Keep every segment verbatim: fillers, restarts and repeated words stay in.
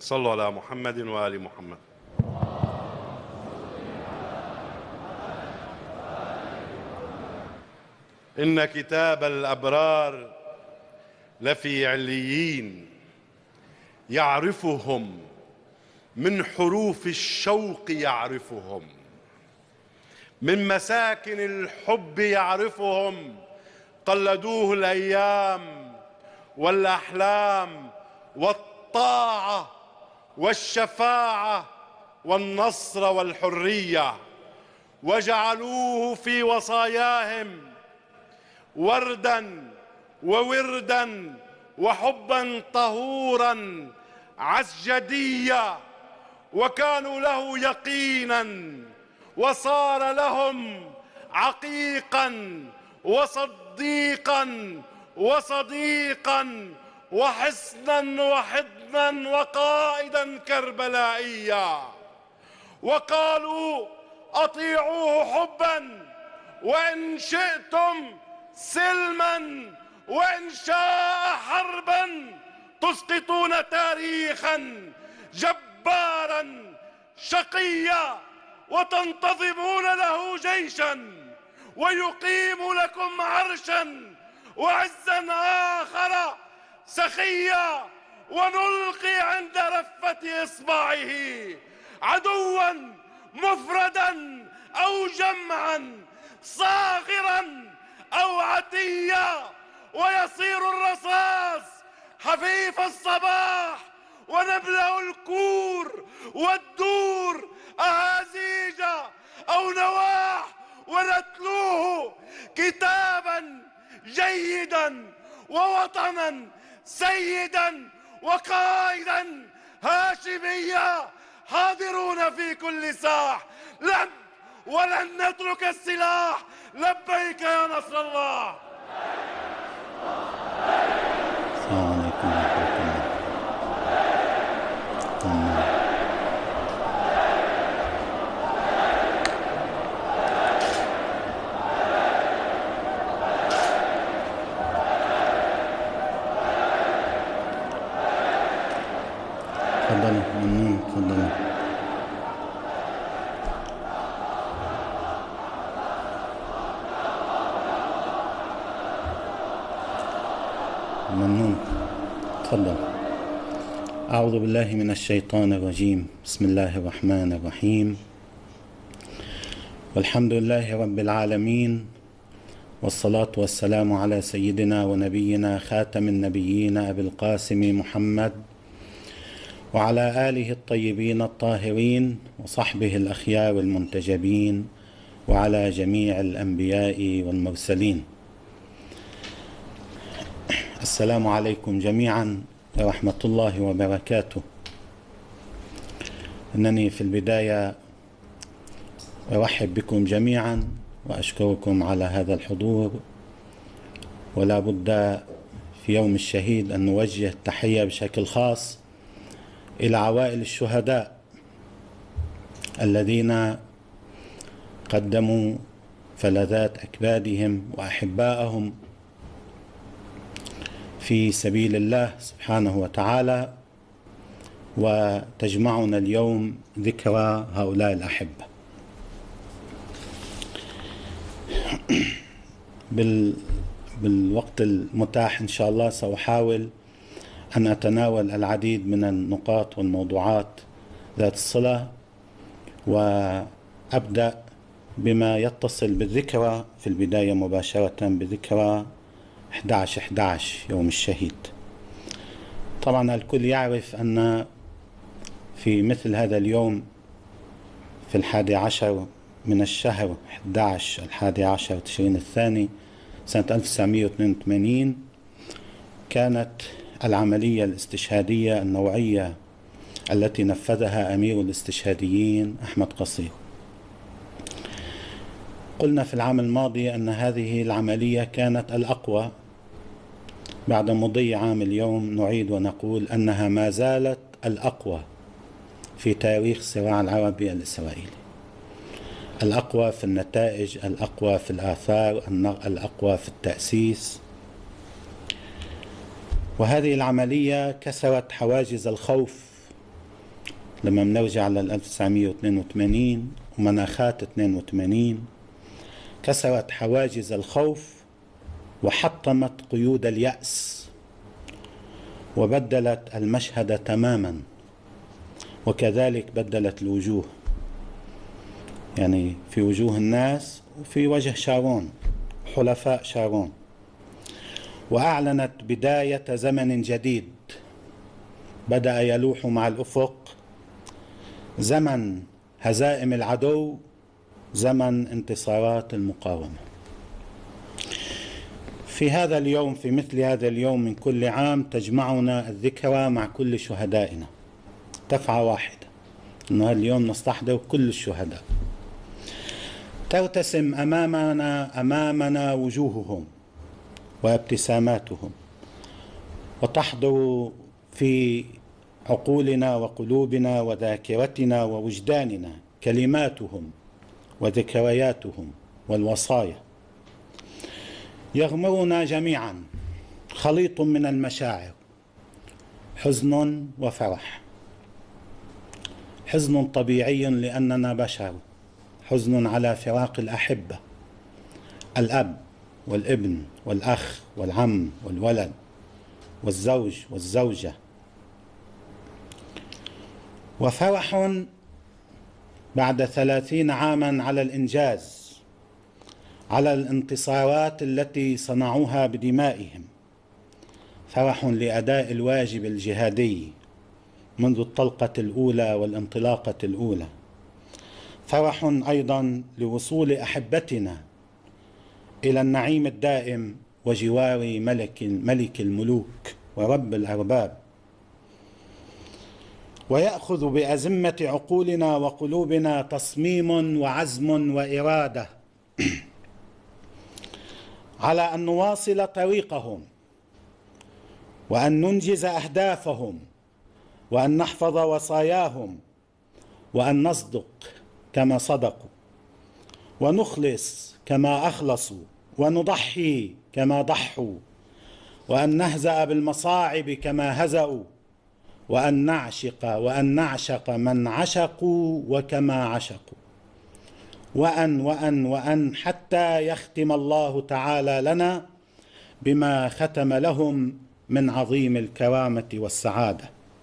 صلوا على محمد وآل محمد. إن كتاب الأبرار لفي عليين، يعرفهم من حروف الشوق، يعرفهم من مساكن الحب، يعرفهم قلدوه الأيام والأحلام والطاعة والشفاعة والنصر والحرية، وجعلوه في وصاياهم وردا ووردا وحبا طهورا عسجديا، وكانوا له يقينا وصار لهم عقيقا وصديقا وصديقا وحصنا وحضنا وقائدا كربلائيا. وقالوا أطيعوه حبا وإن شئتم سلما، وإن شاء حربا، تسقطون تاريخا جبارا شقيا وتنتظمون له جيشا، ويقيم لكم عرشا وعزا آخر سخيا، ونلقي عند رفة إصبعه عدوا مفردا أو جمعا، صاغرا أو عتيا، ويصير الرصاص حفيف الصباح، ونملأ الكور والدور أهازيج أو نواح، ونتلوه كتابا جيدا ووطنا سيدا وقائدا هاشميا، حاضرون في كل ساح، لن ولن نترك السلاح. لبيك يا نصر الله. السلام عليكم ورحمة الله. تفضلوا ممنون، تفضلوا. ممنون، تفضل. أعوذ بالله من الشيطان الرجيم. بسم الله الرحمن الرحيم. والحمد لله رب العالمين، والصلاة والسلام على سيدنا ونبينا خاتم النبيين أبي القاسم محمد، وعلى آله الطيبين الطاهرين، وصحبه الأخيار المنتجبين، وعلى جميع الأنبياء والمرسلين. السلام عليكم جميعا ورحمة الله وبركاته. إنني في البداية أرحب بكم جميعا وأشكركم على هذا الحضور، ولا بد في يوم الشهيد أن نوجه التحية بشكل خاص إلى عوائل الشهداء الذين قدموا فلذات أكبادهم وأحبائهم في سبيل الله سبحانه وتعالى، وتجمعنا اليوم ذكرى هؤلاء الأحبة. بال بالوقت المتاح إن شاء الله سأحاول أن أتناول العديد من النقاط والموضوعات ذات الصلة، وأبدأ بما يتصل بالذكرى في البداية مباشرة بذكرى أحد عشر أحد عشر يوم الشهيد. طبعا الكل يعرف أن في مثل هذا اليوم في الحادي عشر من الشهر أحد عشر الحادي عشر تشرين الثاني سنة ألف وتسعمائة واثنين وثمانين كانت العملية الاستشهادية النوعية التي نفذها أمير الاستشهاديين أحمد قصير. قلنا في العام الماضي أن هذه العملية كانت الأقوى. بعد مضي عام اليوم نعيد ونقول أنها ما زالت الأقوى في تاريخ الصراع العربي الإسرائيلي، الأقوى في النتائج، الأقوى في الآثار، الأقوى في التأسيس. وهذه العملية كسرت حواجز الخوف لما بنرجع لل ألف وتسعمئة واثنين وثمانين ومناخات اثنين وثمانين، كسرت حواجز الخوف وحطمت قيود اليأس وبدلت المشهد تماما، وكذلك بدلت الوجوه، يعني في وجوه الناس وفي وجه شارون حلفاء شارون، وأعلنت بداية زمن جديد بدأ يلوح مع الأفق، زمن هزائم العدو، زمن انتصارات المقاومة. في هذا اليوم، في مثل هذا اليوم من كل عام، تجمعنا الذكرى مع كل شهدائنا، دفعة واحدة، أنه اليوم نستحضر كل الشهداء، ترتسم أمامنا أمامنا وجوههم وابتساماتهم، وتحضر في عقولنا وقلوبنا وذاكرتنا ووجداننا كلماتهم وذكرياتهم والوصايا. يغمرنا جميعا خليط من المشاعر، حزن وفرح، حزن طبيعي لأننا بشر، حزن على فراق الأحبة، الأب والابن والأخ والعم والولد والزوج والزوجة، وفرح بعد ثلاثين عاما على الإنجاز، على الانتصارات التي صنعوها بدمائهم، فرح لأداء الواجب الجهادي منذ الطلقة الأولى والانطلاقة الأولى، فرح أيضا لوصول أحبتنا إلى النعيم الدائم وجوار ملك ملك الملوك ورب الأرباب، ويأخذ بأزمة عقولنا وقلوبنا تصميم وعزم وإرادة على أن نواصل طريقهم، وأن ننجز أهدافهم، وأن نحفظ وصاياهم، وأن نصدق كما صدقوا، ونخلص كما أخلصوا، ونضحي كما ضحوا، وأن نهزأ بالمصاعب كما هزأوا، وأن نعشق وأن نعشق من عشقوا وكما عشقوا، وأن وأن وأن حتى يختم الله تعالى لنا بما ختم لهم من عظيم الكرامة والسعادة.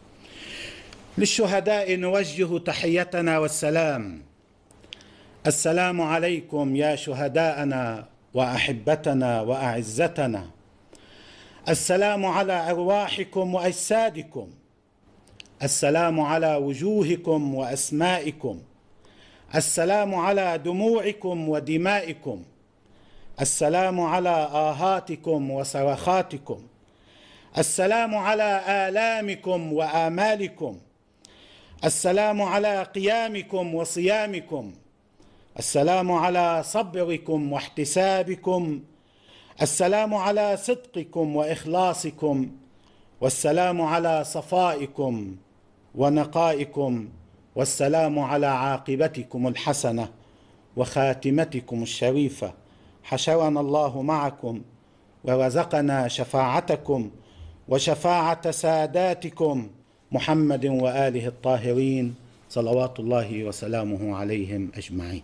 للشهداء نوجه تحيتنا والسلام. السلام عليكم يا شهداءنا وأحبتنا وأعزتنا، السلام على أرواحكم وأجسادكم، السلام على وجوهكم وأسمائكم، السلام على دموعكم ودمائكم، السلام على آهاتكم وصرخاتكم، السلام على آلامكم وآمالكم، السلام على قيامكم وصيامكم، السلام على صبركم واحتسابكم، السلام على صدقكم وإخلاصكم، والسلام على صفائكم ونقائكم، والسلام على عاقبتكم الحسنة وخاتمتكم الشريفة. حشرنا الله معكم ورزقنا شفاعتكم وشفاعة ساداتكم محمد وآله الطاهرين صلوات الله وسلامه عليهم أجمعين.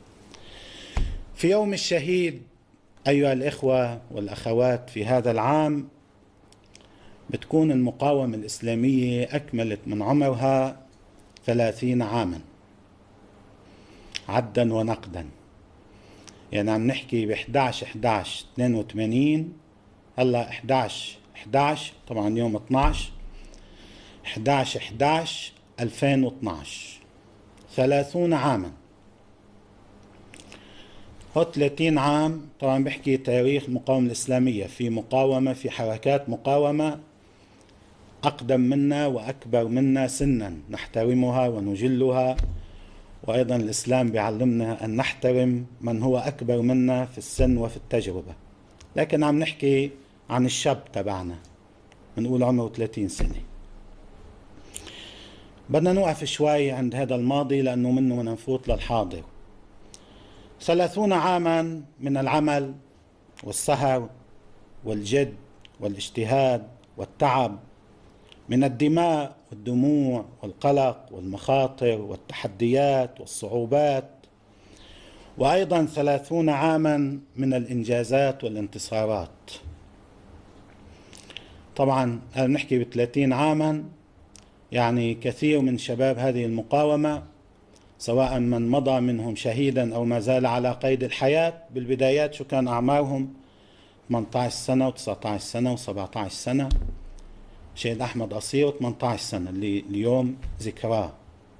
في يوم الشهيد أيها الإخوة والأخوات، في هذا العام بتكون المقاومة الإسلامية أكملت من عمرها ثلاثين عاما عدا ونقدا، يعني عم نحكي ب إحدى عشر إحدى عشر اثنين وثمانين، هلا إحدى عشر إحدى عشر طبعا يوم اثني عشر إحدى عشر إحدى عشر ألفين واثني عشر، ثلاثون عاما. هو ثلاثين عام طبعا بحكي تاريخ المقاومة الإسلامية، في مقاومة، في حركات مقاومة أقدم منا وأكبر منا سنا نحترمها ونجلها، وأيضا الإسلام بيعلمنا أن نحترم من هو أكبر منا في السن وفي التجربة، لكن عم نحكي عن الشاب تبعنا بنقول عمره ثلاثين سنة. بدنا نوقف شوي عند هذا الماضي لأنه منه بدنا نفوت للحاضر. ثلاثون عاما من العمل والسهر والجد والاجتهاد والتعب من الدماء والدموع والقلق والمخاطر والتحديات والصعوبات، وأيضا ثلاثون عاما من الإنجازات والانتصارات. طبعا نحكي بثلاثين عاما، يعني كثير من شباب هذه المقاومة سواء من مضى منهم شهيدا أو ما زال على قيد الحياة، بالبدايات شو كان أعمارهم؟ ثمانية عشر سنة وتسعة عشر سنة وسبعة عشر سنة. شهيد أحمد قصير ثمانية عشر سنة اللي اليوم ذكراه.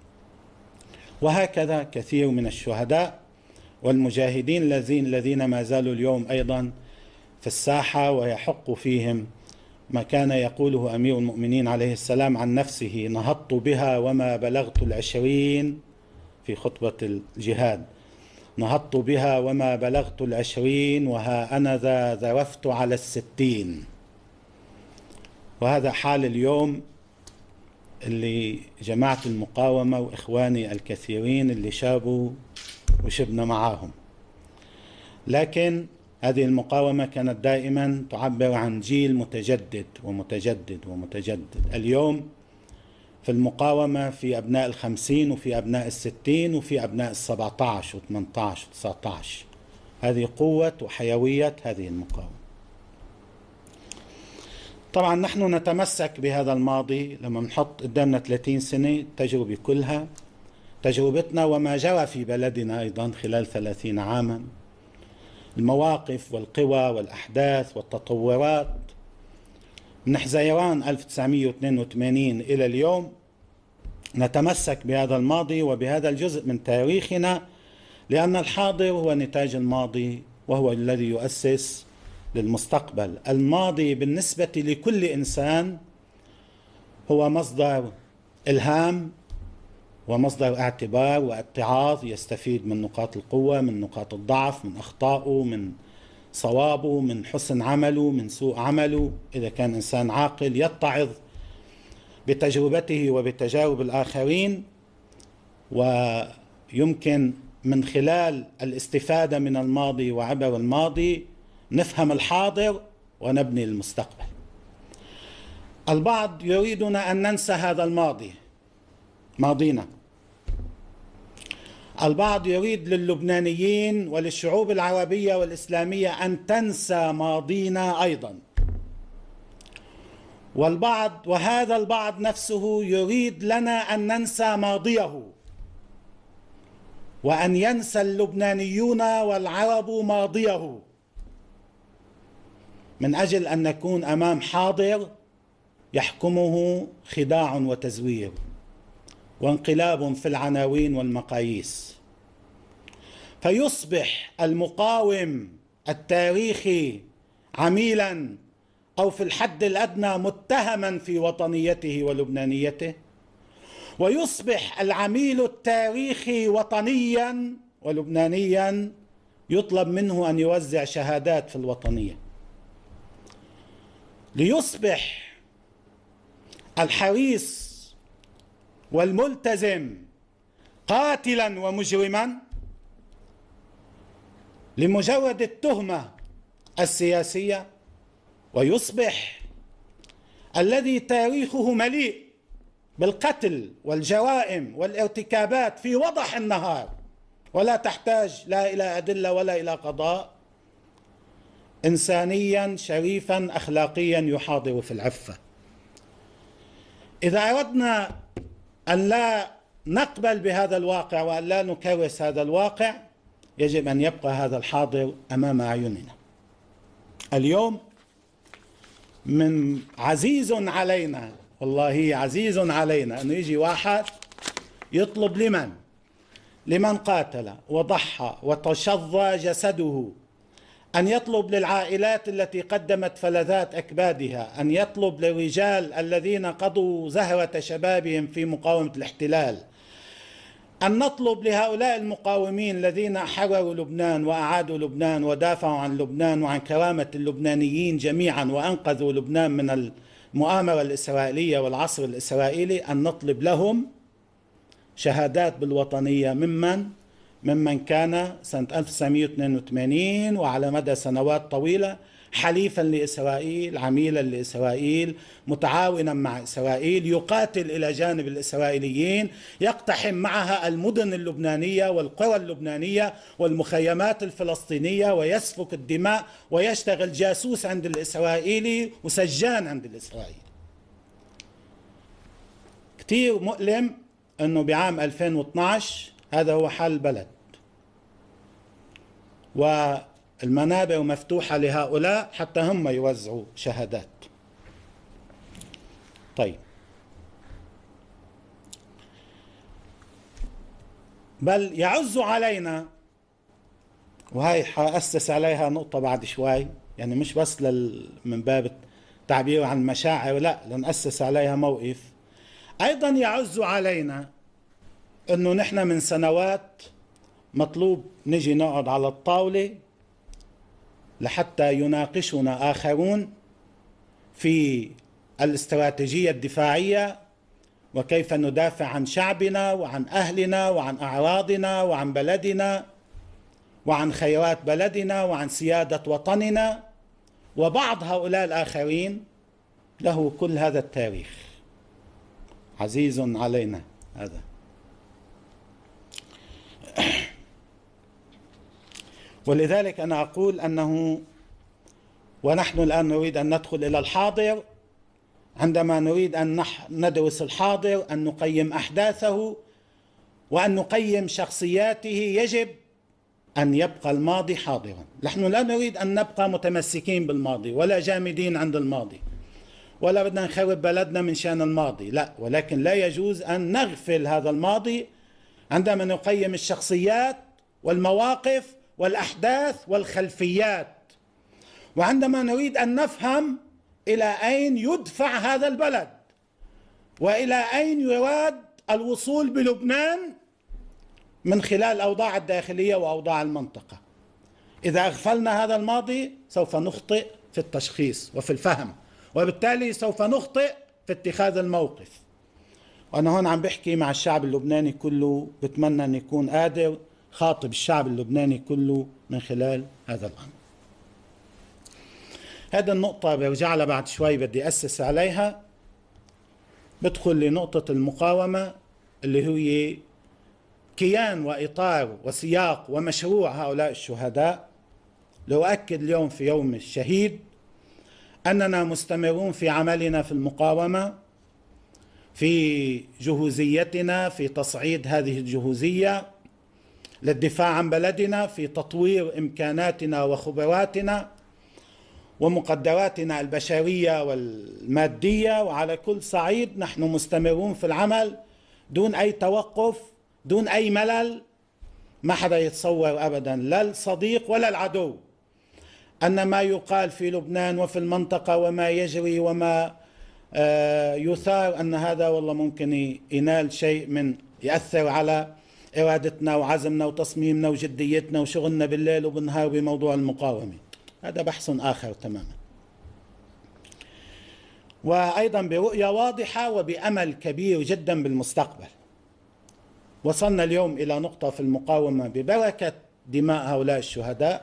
وهكذا كثير من الشهداء والمجاهدين الذين الذين ما زالوا اليوم أيضا في الساحة، ويحق فيهم ما كان يقوله أمير المؤمنين عليه السلام عن نفسه: نهضت بها وما بلغت العشرين، في خطبة الجهاد: نهضت بها وما بلغت العشرين وها أنا ذا ذرفت على الستين. وهذا حال اليوم اللي جماعة المقاومة وإخواني الكثيرين اللي شابوا وشبنا معاهم. لكن هذه المقاومة كانت دائما تعبر عن جيل متجدد ومتجدد ومتجدد. اليوم في المقاومة في أبناء الخمسين وفي أبناء الستين وفي أبناء السبعة عشر وثمانية عشر وتسعة عشر. هذه قوة وحيوية هذه المقاومة. طبعا نحن نتمسك بهذا الماضي لما نحط قدامنا ثلاثين سنة تجربة كلها، تجربتنا وما جرى في بلدنا أيضا خلال ثلاثين عاما، المواقف والقوى والأحداث والتطورات من حزيران ألف وتسعمئة واثنين وثمانين إلى اليوم. نتمسك بهذا الماضي وبهذا الجزء من تاريخنا، لأن الحاضر هو نتاج الماضي وهو الذي يؤسس للمستقبل. الماضي بالنسبة لكل إنسان هو مصدر إلهام ومصدر اعتبار واتعاظ، يستفيد من نقاط القوة، من نقاط الضعف، من أخطائه، من صوابه، من حسن عمله، من سوء عمله. إذا كان إنسان عاقل يتعظ بتجربته وبتجارب الآخرين، ويمكن من خلال الاستفادة من الماضي وعبر الماضي نفهم الحاضر ونبني المستقبل. البعض يريدنا أن ننسى هذا الماضي، ماضينا. البعض يريد للبنانيين وللشعوب العربية والإسلامية أن تنسى ماضينا أيضا. والبعض وهذا البعض نفسه يريد لنا أن ننسى ماضيه، وأن ينسى اللبنانيون والعرب ماضيه، من أجل أن نكون أمام حاضر يحكمه خداع وتزوير وانقلاب في العناوين والمقاييس، فيصبح المقاوم التاريخي عميلا أو في الحد الأدنى متهما في وطنيته ولبنانيته، ويصبح العميل التاريخي وطنيا ولبنانيا يطلب منه أن يوزع شهادات في الوطنية، ليصبح الحريص والملتزم قاتلا ومجرما لمجرد التهمة السياسية، ويصبح الذي تاريخه مليء بالقتل والجرائم والارتكابات في وضح النهار ولا تحتاج لا إلى أدلة ولا إلى قضاء، إنسانيا شريفا أخلاقيا يحاضر في العفة. إذا أردنا أن لا نقبل بهذا الواقع وأن لا نكرس هذا الواقع، يجب أن يبقى هذا الحاضر أمام أعيننا. اليوم من عزيز علينا، والله عزيز علينا، أنه يجي واحد يطلب لمن لمن قاتل وضحى وتشظى جسده، أن يطلب للعائلات التي قدمت فلذات أكبادها، أن يطلب للرجال الذين قضوا زهرة شبابهم في مقاومة الاحتلال، أن نطلب لهؤلاء المقاومين الذين حرروا لبنان وأعادوا لبنان ودافعوا عن لبنان وعن كرامة اللبنانيين جميعا وأنقذوا لبنان من المؤامرة الإسرائيلية والعصر الإسرائيلي، أن نطلب لهم شهادات بالوطنية ممن ممن كان سنة ألف وتسعمئة واثنين وثمانين وعلى مدى سنوات طويلة حليفا لإسرائيل، عميلا لإسرائيل، متعاونا مع إسرائيل، يقاتل إلى جانب الإسرائيليين، يقتحم معها المدن اللبنانية والقرى اللبنانية والمخيمات الفلسطينية، ويسفك الدماء ويشتغل جاسوس عند الإسرائيلي وسجان عند الإسرائيلي. كتير مؤلم أنه بعام ألفين واثناشر هذا هو حال البلد، والمنابر مفتوحة لهؤلاء حتى هم يوزعوا شهادات. طيب، بل يعز علينا، وهي حأسس عليها نقطة بعد شوي، يعني مش بس لل من باب التعبير عن المشاعر، لا، لنأسس عليها موقف. أيضا يعز علينا أنه نحن من سنوات مطلوب نجي نقعد على الطاولة لحتى يناقشنا آخرون في الاستراتيجية الدفاعية، وكيف ندافع عن شعبنا وعن أهلنا وعن أعراضنا وعن بلدنا وعن خيرات بلدنا وعن سيادة وطننا. وبعض هؤلاء الآخرين له كل هذا التاريخ، عزيز علينا هذا. ولذلك أنا أقول أنه ونحن الآن نريد أن ندخل إلى الحاضر، عندما نريد أن ندرس الحاضر، أن نقيم أحداثه وأن نقيم شخصياته، يجب أن يبقى الماضي حاضرا. نحن لا نريد أن نبقى متمسكين بالماضي ولا جامدين عند الماضي ولا بدنا نخرب بلدنا من شان الماضي، لا، ولكن لا يجوز أن نغفل هذا الماضي عندما نقيم الشخصيات والمواقف والأحداث والخلفيات، وعندما نريد أن نفهم إلى أين يدفع هذا البلد وإلى أين يراد الوصول بلبنان من خلال الأوضاع الداخلية وأوضاع المنطقة. إذا أغفلنا هذا الماضي سوف نخطئ في التشخيص وفي الفهم، وبالتالي سوف نخطئ في اتخاذ الموقف. وأنا هون عم بحكي مع الشعب اللبناني كله، بتمنى أن يكون قادر خاطب الشعب اللبناني كله من خلال هذا الأمر. هذا النقطة برجع لها بعد شوي، بدي أسس عليها. بدخل لنقطة المقاومة اللي هي كيان وإطار وسياق ومشروع هؤلاء الشهداء. لأؤكد اليوم في يوم الشهيد أننا مستمرون في عملنا في المقاومة، في جهوزيتنا، في تصعيد هذه الجهوزية للدفاع عن بلدنا، في تطوير إمكاناتنا وخبراتنا ومقدراتنا البشرية والمادية، وعلى كل صعيد نحن مستمرون في العمل دون أي توقف، دون أي ملل. ما حدا يتصور أبدا، لا الصديق ولا العدو، أن ما يقال في لبنان وفي المنطقة وما يجري وما يثار أن هذا والله ممكن ينال شيء من يأثر على إرادتنا وعزمنا وتصميمنا وجديتنا وشغلنا بالليل وبالنهار بموضوع المقاومة. هذا بحث آخر تماما. وأيضا برؤية واضحة وبأمل كبير جدا بالمستقبل. وصلنا اليوم إلى نقطة في المقاومة ببركة دماء هؤلاء الشهداء،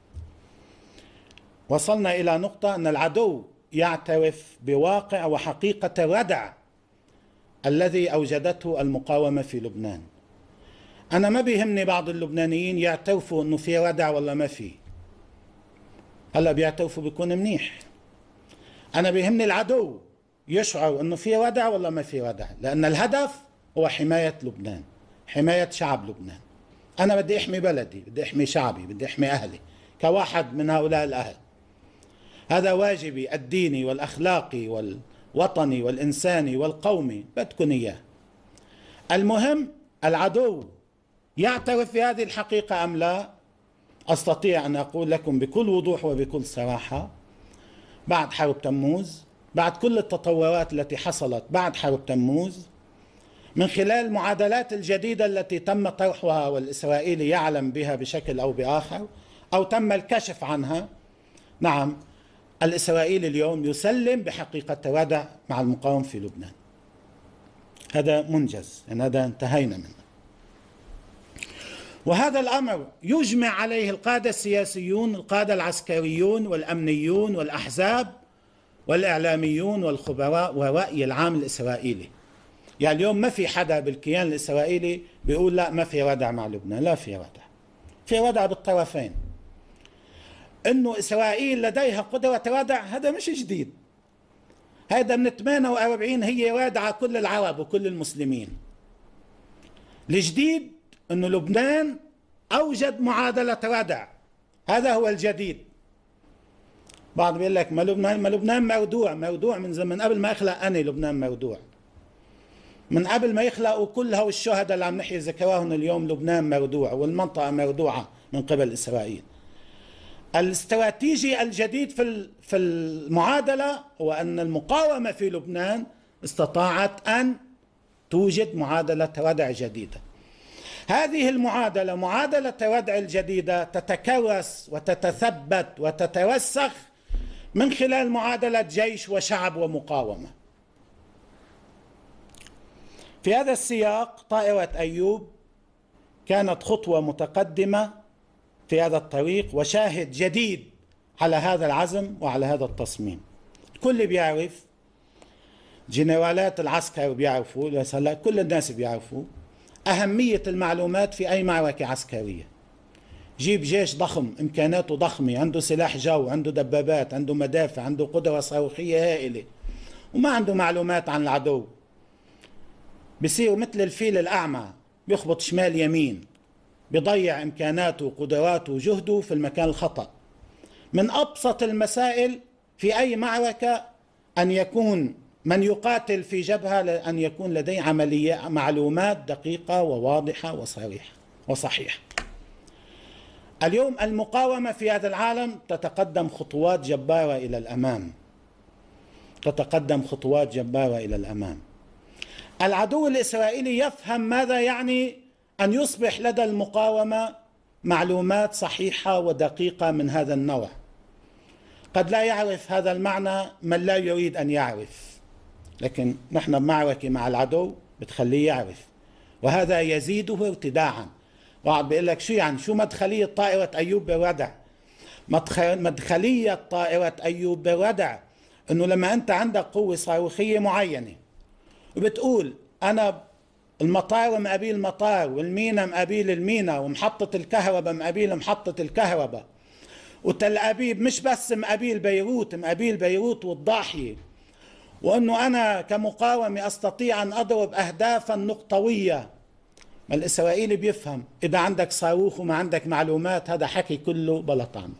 وصلنا إلى نقطة أن العدو يعترف بواقع وحقيقة الردع الذي أوجدته المقاومة في لبنان. أنا ما بيهمني بعض اللبنانيين يعترفوا أنه في ردع ولا ما في، هلا بيعترفوا بيكون منيح. أنا بيهمني العدو يشعر أنه في ردع ولا ما في ردع، لأن الهدف هو حماية لبنان، حماية شعب لبنان. أنا بدي أحمي بلدي، بدي أحمي شعبي، بدي أحمي أهلي كواحد من هؤلاء الأهل. هذا واجبي الديني والأخلاقي والوطني والإنساني والقومي، بدكن إياه. المهم العدو يعترف بهذه الحقيقة أم لا؟ أستطيع أن أقول لكم بكل وضوح وبكل صراحة، بعد حرب تموز، بعد كل التطورات التي حصلت بعد حرب تموز، من خلال المعادلات الجديدة التي تم طرحها والإسرائيلي يعلم بها بشكل أو بآخر أو تم الكشف عنها، نعم الإسرائيلي اليوم يسلم بحقيقة الردع مع المقاومة في لبنان. هذا منجز، يعني هذا انتهينا منه. وهذا الأمر يجمع عليه القادة السياسيون، القادة العسكريون والأمنيون والأحزاب والإعلاميون والخبراء والرأي العام الإسرائيلي. يعني اليوم ما في حدا بالكيان الإسرائيلي بيقول لا ما في ردع مع لبنان، لا في ردع، في ردع بالطرفين. إنه إسرائيل لديها قدرة ردع هذا مش جديد، هذا من ثمانية وأربعين هي رادعة كل العرب وكل المسلمين. الجديد إنه لبنان أوجد معادلة ردع، هذا هو الجديد. بعض بيقول لك ما لبنان ما لبنان موضوع موضوع من زمن قبل ما أخلق أنا لبنان موضوع، من قبل ما يخلقوا كل هؤلاء الشهداء اللي عم نحيي ذكراهم اليوم لبنان موضوع والمنطقة موضوعة من قبل إسرائيل. الاستراتيجي الجديد في في المعادلة هو أن المقاومة في لبنان استطاعت أن توجد معادلة ردع جديدة. هذه المعادلة معادلة ردع الجديدة تتكرس وتتثبت وتتوسخ من خلال معادلة جيش وشعب ومقاومة. في هذا السياق طائرة أيوب كانت خطوة متقدمة في هذا الطريق وشاهد جديد على هذا العزم وعلى هذا التصميم. الكل بيعرف، جنرالات العسكر بيعرفوا، هلا كل الناس بيعرفوا أهمية المعلومات في أي معركة عسكرية. جيب جيش ضخم إمكاناته ضخمة، عنده سلاح جو، عنده دبابات، عنده مدافع، عنده قدرة صاروخية هائلة، وما عنده معلومات عن العدو، بصير مثل الفيل الأعمى بيخبط شمال يمين، بيضيع إمكاناته وقدراته وجهده في المكان الخطأ. من أبسط المسائل في أي معركة أن يكون من يقاتل في جبهة أن يكون لديه عملية معلومات دقيقة وواضحة وصريحة وصحيحة. اليوم المقاومة في هذا العالم تتقدم خطوات جبارة إلى الأمام، تتقدم خطوات جبارة إلى الأمام. العدو الإسرائيلي يفهم ماذا يعني أن يصبح لدى المقاومة معلومات صحيحة ودقيقة من هذا النوع. قد لا يعرف هذا المعنى من لا يريد أن يعرف، لكن نحن بمعركة مع العدو بتخليه يعرف، وهذا يزيده ارتداعا. واحد بيقول لك شو يعني شو مدخلية طائرة أيوب بالردع؟ مدخلية طائرة أيوب بالردع إنه لما أنت عندك قوة صاروخية معينة وبتقول أنا المطار مقابل المطار والمينا مقابل المينا ومحطة الكهرباء مقابل محطة الكهرباء وتل أبيب مش بس مقابل بيروت، مقابل بيروت والضاحية، وأنه أنا كمقاومة أستطيع أن أضرب أهدافا نقطوية. الإسرائيلي بيفهم إذا عندك صاروخ وما عندك معلومات هذا حكي كله بلا طعم.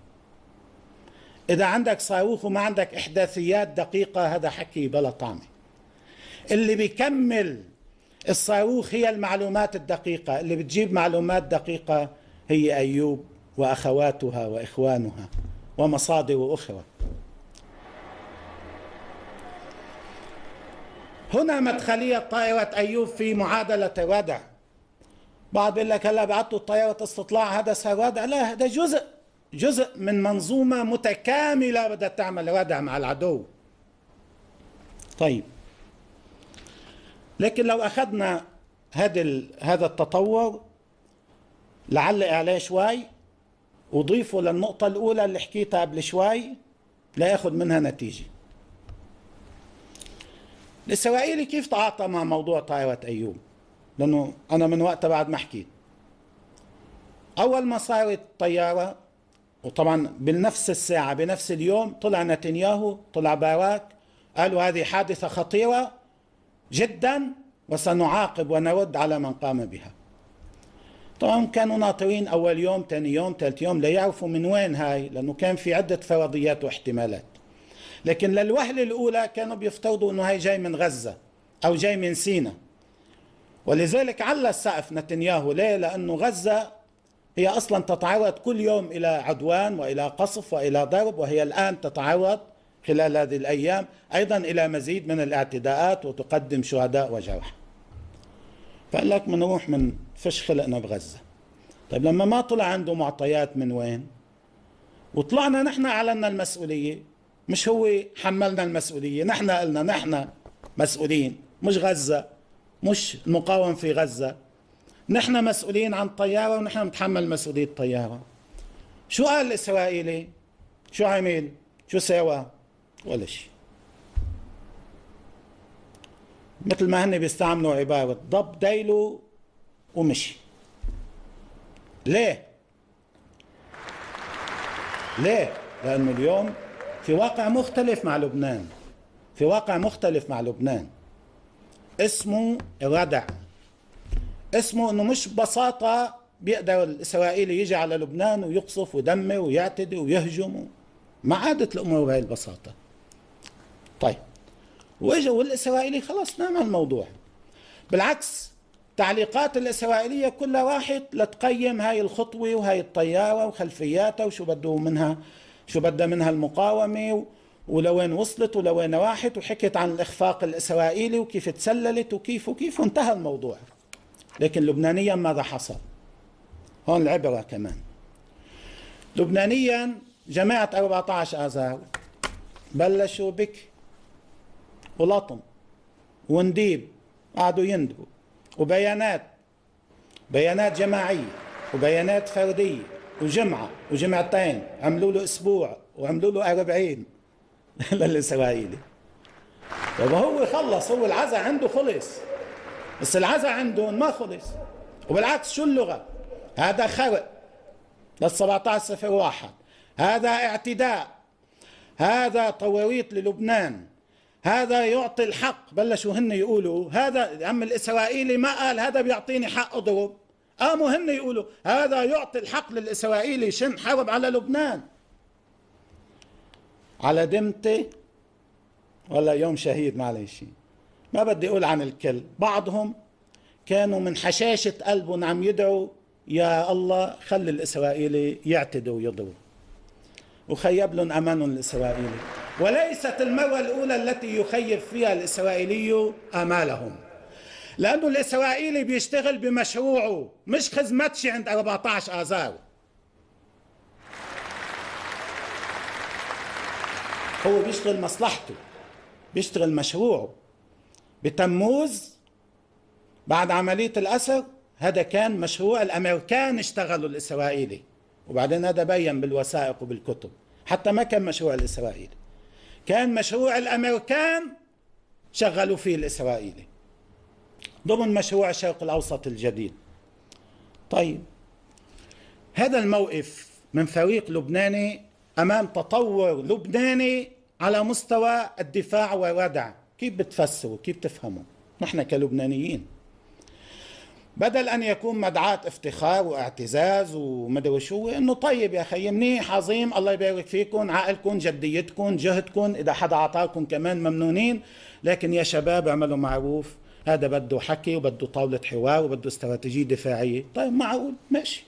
إذا عندك صاروخ وما عندك إحداثيات دقيقة هذا حكي بلا طعم. اللي بيكمل الصاروخ هي المعلومات الدقيقة، اللي بتجيب معلومات دقيقة هي أيوب وأخواتها وإخوانها ومصادر أخرى. هنا مدخلية طائرة أيوب في معادلة الردع. بعض بيقول لك هلا بعتوا طائرة استطلاع هذا صار ردع، لا، هذا جزء جزء من منظومة متكاملة بدها تعمل ردع مع العدو. طيب، لكن لو أخذنا هذا هذا التطور لعل عليه شوي وضيفه للنقطة الأولى اللي حكيتها قبل شوي لا يأخذ منها نتيجة. الإسرائيلي كيف تعاطى مع موضوع طائرة أيوب؟ لأنه أنا من وقتها بعد ما حكيت، أول ما صارت طيارة وطبعا بنفس الساعة بنفس اليوم طلع نتنياهو طلع باراك قالوا هذه حادثة خطيرة جدا وسنعاقب ونرد على من قام بها. طبعا كانوا ناطرين أول يوم ثاني يوم ثالث يوم لا يعرفوا من وين هاي، لأنه كان في عدة فرضيات واحتمالات، لكن للوهلة الأولى كانوا بيفترضوا أنه هاي جاي من غزة أو جاي من سيناء، ولذلك على السقف نتنياهو. ليه؟ لأنه غزة هي أصلا تتعرض كل يوم إلى عدوان وإلى قصف وإلى ضرب، وهي الآن تتعرض خلال هذه الأيام أيضا إلى مزيد من الاعتداءات وتقدم شهداء وجرحى. فقال لك منروح من فش خلقنا بغزة. طيب لما ما طلع عنده معطيات من وين وطلعنا نحن أعلنا المسؤولية، مش هو حملنا المسؤولية، نحن قلنا نحن مسؤولين، مش غزة، مش المقاوم في غزة. نحن مسؤولين عن طيارة ونحن نتحمل مسؤولية طيارة. شو قال الإسرائيلي؟ شو عمل؟ شو سوى؟ ولا شيء. مثل ما هن بيستعملوا عبارة ضب ديله ومشي. ليه؟ ليه؟ لأنه اليوم في واقع مختلف مع لبنان، في واقع مختلف مع لبنان اسمه الردع، اسمه انه مش ببساطة بيقدر الإسرائيلي يجي على لبنان ويقصف ويدمر ويعتدي ويهجم، ما عادت الأمور بهي البساطة. طيب واجوا والإسرائيلي خلاص نام الموضوع. بالعكس تعليقات الإسرائيلية كلها راحت لتقيم هاي الخطوة وهاي الطيارة وخلفياتها وشو بده منها، شو بدها منها المقاومة ولوين وصلت ولوين راحت، وحكت عن الإخفاق الإسرائيلي وكيف تسللت وكيف وكيف وانتهى الموضوع. لكن لبنانيا ماذا حصل؟ هون العبرة كمان. لبنانيا جماعة أربعة عشر آذار بلشوا بك ولطم ونديب، قعدوا يندبوا، وبيانات، بيانات جماعية وبيانات فردية وجمعة وجمعتين، عملوا له أسبوع وعملوا له أربعين للإسرائيلي. طيب هو خلص، هو العزا عنده خلص، بس العزا عندهم ما خلص. وبالعكس شو اللغة؟ هذا خرق لل سبعة عشر صفر واحد، هذا اعتداء، هذا طوريط للبنان، هذا يعطي الحق. بلشوا هن يقولوا هذا عم الإسرائيلي ما قال هذا بيعطيني حق أضرب، قاموا هن يقولوا هذا يعطي الحق للإسرائيلي شن حرب على لبنان. على دمتي ولا يوم شهيد معلش، ما بدي أقول عن الكل، بعضهم كانوا من حشاشة قلبهم عم يدعوا يا الله خلي الإسرائيلي يعتدوا ويضربوا، وخيب لهم أمانهم الإسرائيلي. وليست المرة الأولى التي يخيب فيها الإسرائيلي آمالهم، لأنه الإسرائيلي بيشتغل بمشروعه، مش خزمتشي عند أربعة عشر آذار. هو بيشتغل مصلحته، بيشتغل مشروعه. بتموز بعد عملية الأسر هذا كان مشروع الأمريكان اشتغلوا الإسرائيلي، وبعدين هذا بين بالوثائق وبالكتب، حتى ما كان مشروع الإسرائيلي، كان مشروع الأمريكان شغلوا فيه الإسرائيلي ضمن مشروع الشرق الأوسط الجديد. طيب هذا الموقف من فريق لبناني أمام تطور لبناني على مستوى الدفاع والردع، كيف بتفسروا كيف تفهموا نحن كلبنانيين؟ بدل أن يكون مدعاة افتخار واعتزاز ومدري شو، إنه طيب يا أخي منيح عظيم الله يبارك فيكم، عقلكم جديتكم جهدكم، إذا حدا عطاكم كمان ممنونين، لكن يا شباب اعملوا معروف، هذا بده حكي وبده طاولة حوار وبده استراتيجية دفاعية. طيب معقول ماشي،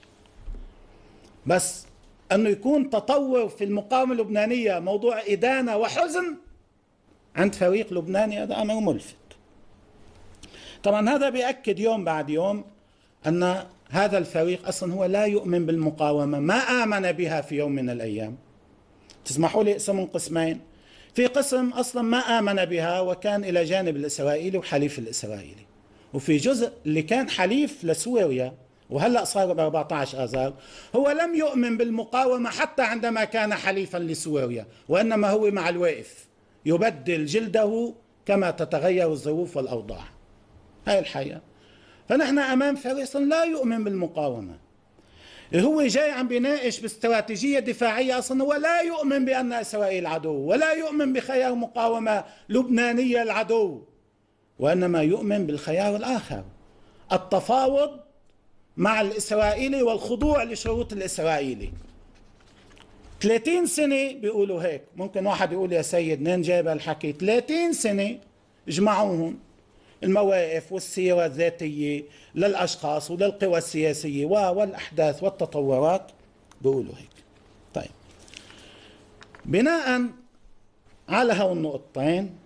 بس أنه يكون تطور في المقاومة اللبنانية موضوع إدانة وحزن عند فريق لبناني، هذا أمر ملفت. طبعا هذا بيأكد يوم بعد يوم أن هذا الفريق أصلا هو لا يؤمن بالمقاومة، ما آمن بها في يوم من الأيام. تسمحوا لي اقسمهم قسمين، في قسم أصلا ما آمن بها وكان إلى جانب الإسرائيلي وحليف الإسرائيلي، وفي جزء اللي كان حليف لسوريا وهلأ صار ب أربعة عشر آذار هو لم يؤمن بالمقاومة حتى عندما كان حليفا لسوريا، وإنما هو مع الواقف يبدل جلده كما تتغير الظروف والأوضاع. هاي الحقيقة. فنحن أمام فريق لا يؤمن بالمقاومة، هو جاي عم بيناقش باستراتيجية دفاعية، أصلا هو لا يؤمن بأن إسرائيل عدو، ولا يؤمن بخيار مقاومة لبنانية العدو، وإنما يؤمن بالخيار الآخر، التفاوض مع الإسرائيلي والخضوع لشروط الإسرائيلي. ثلاثين سنة بيقولوا هيك. ممكن واحد يقول يا سيد منين جايب الحكي؟ ثلاثين سنة جمعوهم المواقف والسيرة الذاتية للأشخاص وللقوى السياسية والأحداث والتطورات بيقولوا هيك. طيب بناء على هؤلاء النقطتين،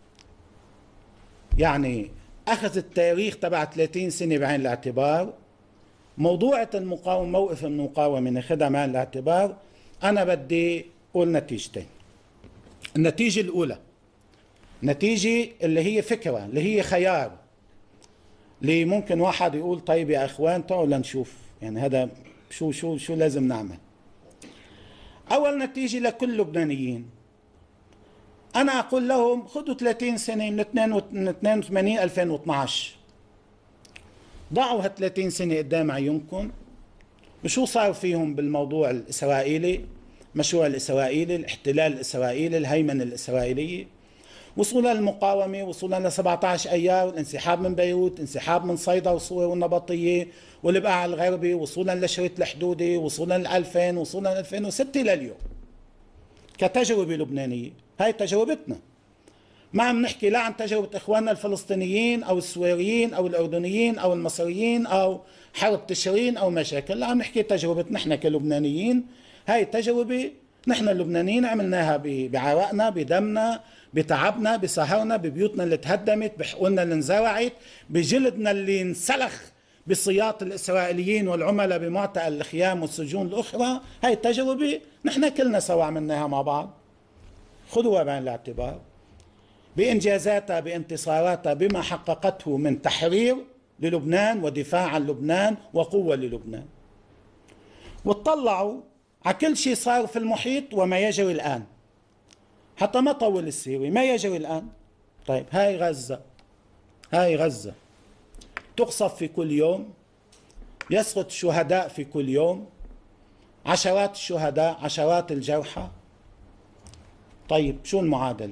يعني أخذ التاريخ تبع ثلاثين سنة بعين الاعتبار، موضوعة المقاومة، موقف المقاومة ناخدها بعين الاعتبار، أنا بدي أقول نتيجتين. النتيجة الأولى نتيجة اللي هي فكرة، اللي هي خيار، اللي ممكن واحد يقول طيب يا اخوان تعالوا لنشوف يعني هذا شو شو شو لازم نعمل. اول نتيجة لكل اللبنانيين انا اقول لهم خذوا ثلاثين سنة من اثنين وثمانين ألفين واثنعش، ضعوا هال ثلاثين سنة قدام عيونكم وشو صار فيهم بالموضوع الاسرائيلي، مشروع الاسرائيلي، الاحتلال الاسرائيلي، الهيمنة الاسرائيلية، وصولا للمقاومة، وصولا ل سبعة عشر ايار، الانسحاب من بيروت، انسحاب من صيدا وصور والنبطية والبقاع الغربي، وصولا لشريط الحدودي، وصولا ل ألفين، وصولا ل ألفين وستة لليوم. كتجربة لبنانية هاي تجربتنا، ما عم نحكي لا عن تجربة اخواننا الفلسطينيين او السوريين او الاردنيين او المصريين او حرب تشرين او مشاكل، لا عم نحكي تجربة نحن كلبنانيين. هاي تجربة نحن اللبنانيين عملناها بعرقنا، بدمنا، بتعبنا، بسهرنا، ببيوتنا اللي تهدمت، بحقولنا اللي انزرعت، بجلدنا اللي انسلخ بسياط الإسرائيليين والعملاء بمعتقل الخيام والسجون الأخرى. هاي التجربة نحن كلنا سوا عملناها مع بعض، خذوها بعين الاعتبار بإنجازاتها، بانتصاراتها، بما حققته من تحرير للبنان ودفاع عن لبنان وقوة للبنان. وتطلعوا على كل شيء صار في المحيط وما يجري الآن، حتى ما طول السيرة ما يجري الآن. طيب هاي غزة، هاي غزة تقصف في كل يوم، يسقط شهداء في كل يوم، عشرات الشهداء، عشرات الجرحى. طيب شو المعادلة؟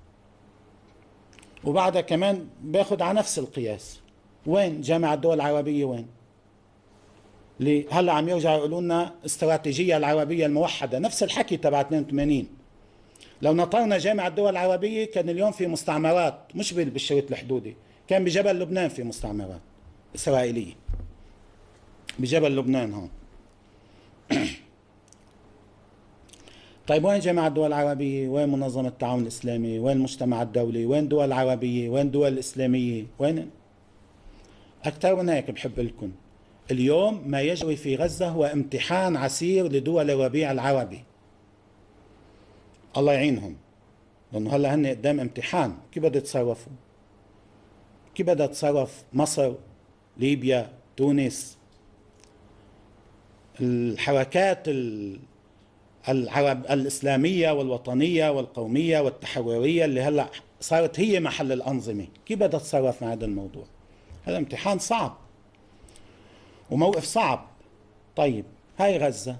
وبعدها كمان باخد على نفس القياس، وين جامعة الدول العربية؟ وين اللي هلا عم يرجعوا يقولوا لنا استراتيجية العربية الموحدة، نفس الحكي تبع اثنين وثمانين. لو نطرنا جامعة الدول العربية كان اليوم في مستعمرات، مش بالشريط الحدودي، كان بجبل لبنان في مستعمرات إسرائيلية بجبل لبنان هون. طيب وين جامعة الدول العربية؟ وين منظمة التعاون الإسلامي؟ وين المجتمع الدولي؟ وين دول العربية؟ وين دول الإسلامية؟ وين؟ أكثر من هيك بحب لكم. اليوم ما يجري في غزة هو امتحان عسير لدول الربيع العربي، الله يعينهم، لأنه هلا هن قدام امتحان. كيف بدها يتصرفوا؟ كيف بدها تتصرف مصر، ليبيا، تونس، الحركات العرب الإسلامية والوطنية والقومية والتحررية اللي هلا صارت هي محل الأنظمة، كيف بدها تتصرف مع هذا الموضوع؟ هذا امتحان صعب وموقف صعب. طيب هاي غزة.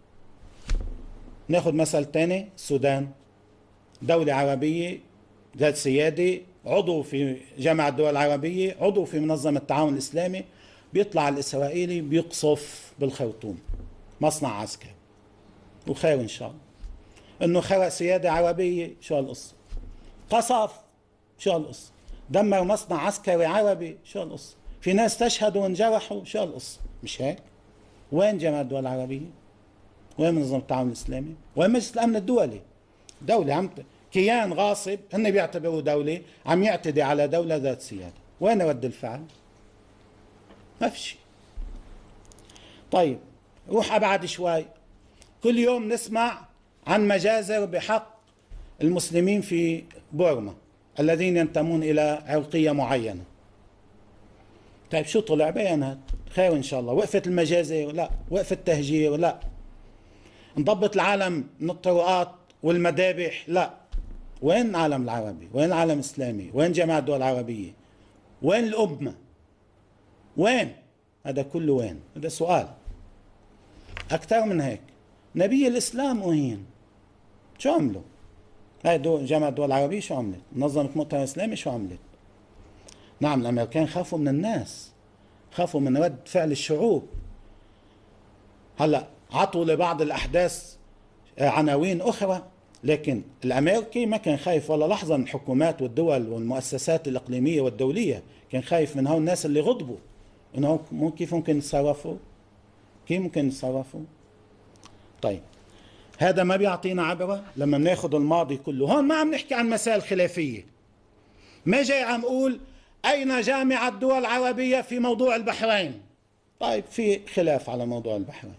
ناخذ مثل تاني، السودان، دولة عربية ذات سيادة، عضو في جامعة الدول العربية، عضو في منظمة التعاون الإسلامي، بيطلع الإسرائيلي بيقصف بالخرطوم مصنع عسكري، وخير إن شاء الله. إنه خرق سيادة عربية، شو هالقصة؟ قصف، شو هالقصة؟ دمر مصنع عسكري عربي، شو هالقصة؟ في ناس تشهدوا وانجرحوا، شو هالقصة؟ مش هيك؟ وين جامعة الدول العربية؟ وين منظمة التعاون الإسلامي؟ وين مجلس الأمن الدولي؟ دولة عم كيان غاصب، هن بيعتبروا دولة عم يعتدي على دولة ذات سيادة، وين رد الفعل؟ ما في شيء. طيب روح أبعد شوي، كل يوم نسمع عن مجازر بحق المسلمين في بورما الذين ينتمون إلى عرقية معينة. طيب شو طلع؟ بيانات، خير إن شاء الله. وقفت المجازر؟ لا. وقفت التهجير؟ لا. انضبط العالم من الطرقات والمذابح؟ لا. وين العالم العربي؟ وين العالم الإسلامي؟ وين جامعة الدول العربية؟ وين الأمة؟ وين؟ هذا كله وين؟ هذا سؤال. أكثر من هيك، نبي الإسلام أهين، شو عملوا؟ هاي دو جامعة الدول العربية شو عملت؟ منظمة مؤتمر إسلامي شو عملت؟ نعم الأمريكان خافوا من الناس، خافوا من رد فعل الشعوب. هلأ عطوا لبعض الأحداث عناوين أخرى، لكن الأمريكي ما كان خايف ولا لحظة من الحكومات والدول والمؤسسات الإقليمية والدولية، كان خايف من هؤلاء الناس اللي غضبوا، إنه كيف ممكن يتصرفوا؟ كيف ممكن يتصرفوا؟ طيب هذا ما بيعطينا عبرة لما بناخذ الماضي كله. هون ما عم نحكي عن مسائل خلافية، ما جاي عم أقول أين جامعة الدول العربية في موضوع البحرين؟ طيب في خلاف على موضوع البحرين.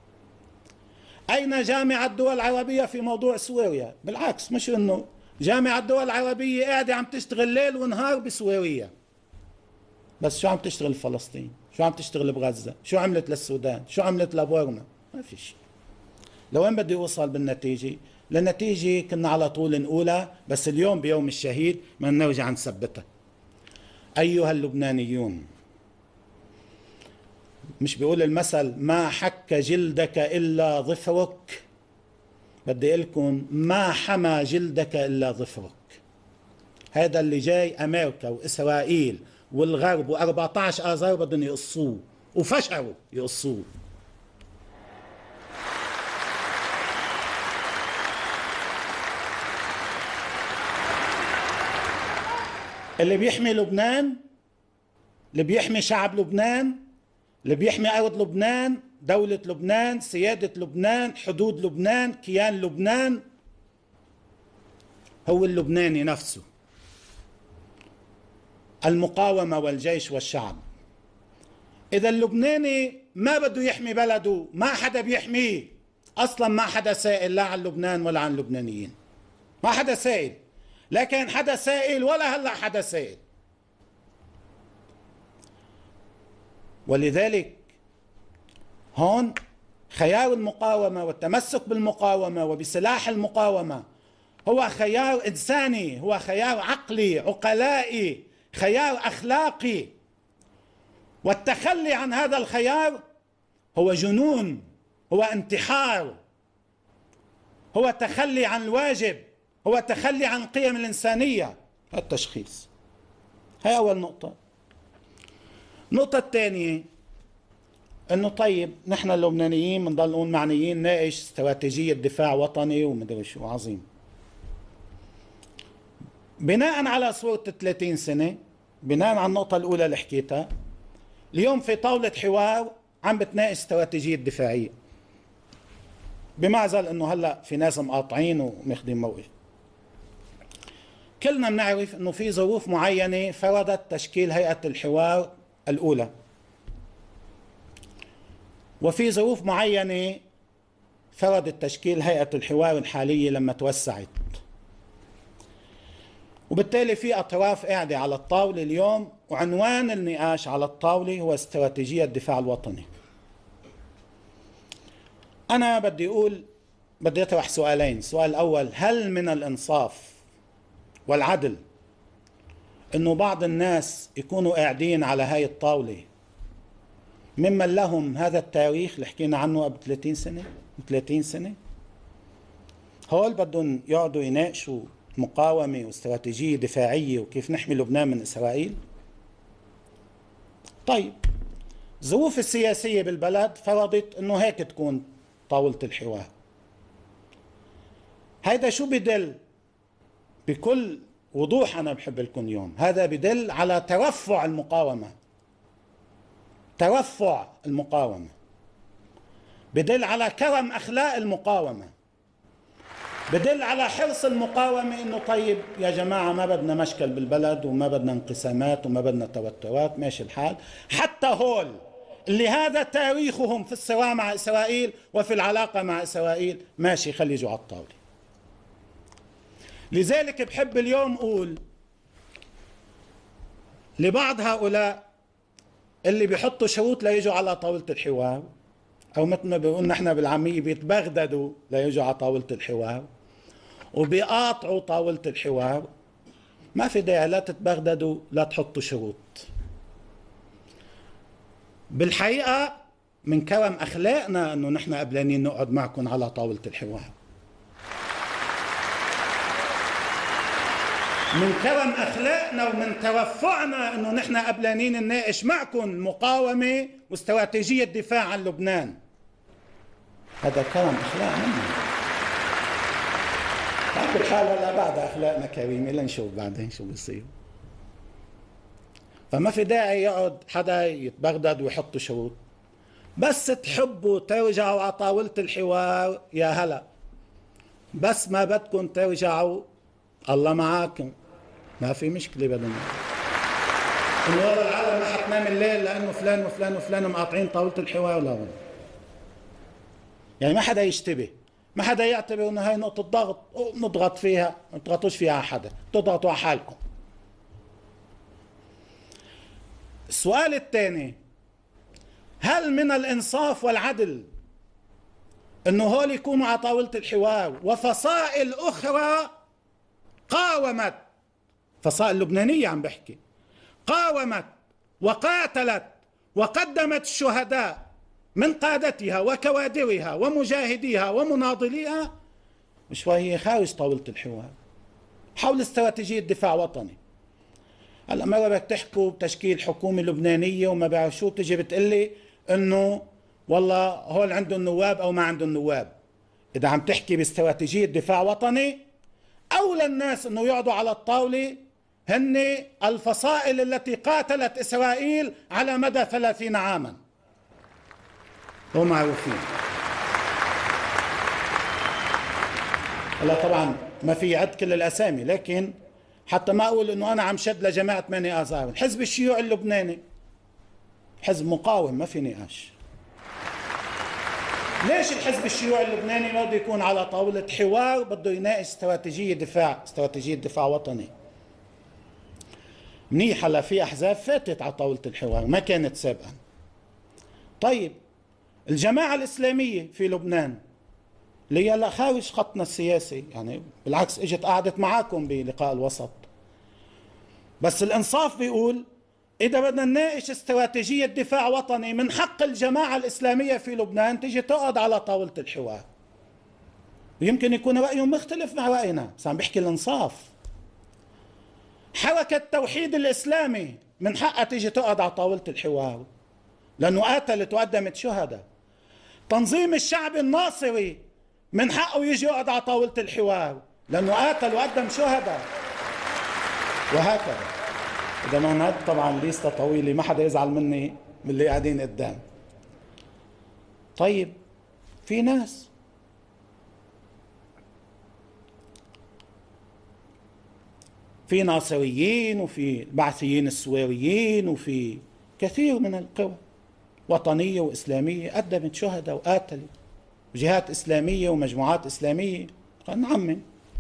أين جامعة الدول العربية في موضوع سوريا؟ بالعكس، مش إنه جامعة الدول العربية قاعدة عم تشتغل ليل ونهار بسوريا، بس شو عم تشتغل فلسطين؟ شو عم تشتغل بغزة؟ شو عملت للسودان؟ شو عملت لبورما؟ ما في شيء. لوين بدي أوصل بالنتيجة؟ للنتيجة كنا على طول نقولها، بس اليوم بيوم الشهيد ما نرجع نثبتها. أيها اللبنانيون، مش بيقول المثل ما حك جلدك إلا ظفرك؟ بدي أقول لكم ما حمى جلدك إلا ظفرك. هذا اللي جاي أمريكا وإسرائيل والغرب وأربعة عشر آذار بدهم يقصوه، وفشلوا يقصوه. اللي بيحمي لبنان، اللي بيحمي شعب لبنان، اللي بيحمي أرض لبنان، دولة لبنان، سيادة لبنان، حدود لبنان، كيان لبنان، هو اللبناني نفسه، المقاومة والجيش والشعب. إذا اللبناني ما بده يحمي بلده ما حدا بيحميه أصلا، ما حدا سائل لا عن لبنان ولا عن اللبنانيين، ما حدا سائل. لكن حدا سائل ولا هلأ حدا سائل. ولذلك هون خيار المقاومة والتمسك بالمقاومة وبسلاح المقاومة هو خيار إنساني، هو خيار عقلي عقلائي، خيار أخلاقي. والتخلي عن هذا الخيار هو جنون، هو انتحار، هو تخلي عن الواجب، هو تخلي عن قيم الإنسانية. التشخيص هي أول نقطة. النقطة الثانية انه طيب نحن اللبنانيين بنضل نقول معنيين ناقش استراتيجية دفاع وطني ومدري شو، عظيم. بناء على صورة ثلاثين سنة، بناء على النقطة الأولى اللي حكيتها، اليوم في طاولة حوار عم بتناقش استراتيجية دفاعية، بمعزل انه هلا في ناس مقاطعين وماخذين موقف. كلنا بنعرف انه في ظروف معينة فرضت تشكيل هيئة الحوار الأولى، وفي ظروف معينة فرضت تشكيل هيئة الحوار الحالية لما توسعت، وبالتالي في أطراف قاعدة على الطاولة اليوم، وعنوان النقاش على الطاولة هو استراتيجية الدفاع الوطني. أنا بدي أقول، بدي أطرح سؤالين. السؤال الأول: هل من الإنصاف والعدل إنه بعض الناس يكونوا قاعدين على هاي الطاولة ممن لهم هذا التاريخ اللي حكينا عنه قبل ثلاثين سنة ثلاثين سنة؟ هول بدهم يقعدوا يناقشوا مقاومة واستراتيجية دفاعية وكيف نحمي لبنان من إسرائيل؟ طيب، الظروف السياسية بالبلد فرضت إنه هيك تكون طاولة الحوار. هيدا شو بدل؟ بكل وضوح أنا بحب لكم اليوم، هذا بدل على ترفع المقاومة، ترفع المقاومة، بدل على كرم أخلاق المقاومة، بدل على حرص المقاومة إنه طيب يا جماعة ما بدنا مشكل بالبلد وما بدنا انقسامات وما بدنا توترات، ماشي الحال. حتى هول اللي هذا تاريخهم في الصراع مع إسرائيل وفي العلاقة مع إسرائيل، ماشي خلي يجوا على الطاولة. لذلك بحب اليوم أقول لبعض هؤلاء اللي بيحطوا شروط ليجوا على طاولة الحوار، أو مثل ما بيقول نحن بالعامية بيتبغددوا ليجوا على طاولة الحوار وبيقاطعوا طاولة الحوار، ما في داعي لا تتبغددوا لا تحطوا شروط. بالحقيقة من كرم أخلاقنا أنه نحن قبلانين نقعد معكم على طاولة الحوار، من كرم أخلاقنا ومن ترفعنا أنه نحن قبلانين نناقش معكم مقاومة واستراتيجية دفاع عن لبنان. هذا كرم أخلاق منا. بعد الحال ولا بعد أخلاقنا كريمة، لنشوف بعدين شو بيصير. فما في داعي يقعد حدا يتبغدد ويحط شروط. بس تحبوا ترجعوا على طاولة الحوار يا هلا، بس ما بدكم ترجعوا الله معاكم، ما في مشكلة. بدنا إنه والله العالم ما حتنام الليل لأنه فلان وفلان وفلان مقاطعين طاولة الحوار، لا والله. يعني ما حدا يشتبه، ما حدا يعتبر إنه هاي نقطة ضغط نضغط فيها، ما تضغطوش فيها على حدا، تضغطوا على حالكم. السؤال الثاني: هل من الإنصاف والعدل أنه هول يكونوا على طاولة الحوار وفصائل أخرى قاومت، فصائل لبنانية عم بحكي، قاومت وقاتلت وقدمت الشهداء من قادتها وكوادرها ومجاهديها ومناضليها، وشوي هي خارج طاولة الحوار حول استراتيجية دفاع وطني؟ هلا مرة بدك تحكوا بتشكيل حكومة لبنانية وما بعرف شو، تجي بتقلي انه والله هول عندهم نواب او ما عندهم نواب. اذا عم تحكي باستراتيجية دفاع وطني، اولى الناس انه يقعدوا على الطاولة هن الفصائل التي قاتلت اسرائيل على مدى ثلاثين عاما ومعروفين. هلا طبعا ما في عد كل الاسامي، لكن حتى ما اقول انه انا عم شد لجماعة ثمانية اذار، الحزب الشيوعي اللبناني حزب مقاوم ما في نقاش. ليش الحزب الشيوعي اللبناني ما بده يكون على طاولة حوار، بده يناقش استراتيجية دفاع، استراتيجية دفاع وطني؟ منيح، هلا في احزاب فاتت على طاولة الحوار ما كانت سابقا. طيب الجماعة الإسلامية في لبنان اللي هلا خارج خطنا السياسي، يعني بالعكس اجت قعدت معاكم بلقاء الوسط، بس الانصاف بيقول اذا بدنا نناقش استراتيجية دفاع وطني من حق الجماعة الإسلامية في لبنان تيجي تقعد على طاولة الحوار. ويمكن يكون رأيهم مختلف مع رأينا، بس عم بحكي الانصاف. حركة توحيد الإسلامي من حقها تيجي تقعد على طاولة الحوار لأنه قاتلت وقدمت شهداء. تنظيم الشعب الناصري من حقه يجي يقعد على طاولة الحوار لأنه قاتل وقدم شهداء، وهكذا. إذا ما هاد طبعا ليستة طويلة ما حدا يزعل مني من اللي قاعدين قدام. طيب في ناس في ناصريين وفي بعثيين السويريين وفي كثير من القوى وطنية وإسلامية قدمت شهداء وقاتلوا، جهات إسلامية ومجموعات إسلامية. نعمم.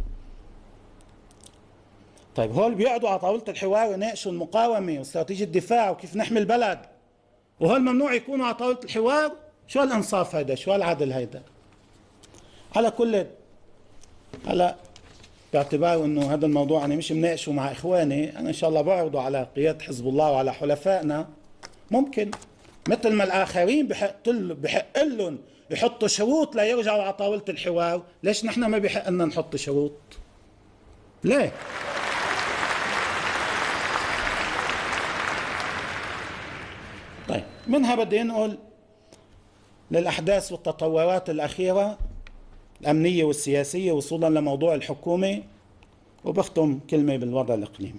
طيب هول بيقعدوا على طاولة الحوار ويناقشوا المقاومة واستراتيجية الدفاع وكيف نحمي البلد، وهول ممنوع يكونوا على طاولة الحوار؟ شو الإنصاف هيدا؟ شو العدل هيدا؟ على كل هلا باعتبار انه هذا الموضوع انا مش مناقشه مع اخواني، انا ان شاء الله بعرضه على قيادة حزب الله وعلى حلفائنا. ممكن مثل ما الاخرين بحق بحق لهم يحطوا شروط ليرجعوا على طاولة الحوار، ليش نحن ما بحق لنا نحط شروط؟ ليه؟ طيب منها بدي نقول للأحداث والتطورات الأخيرة الأمنية والسياسية وصولا لموضوع الحكومة، وبختم كلمة بالوضع الإقليمي.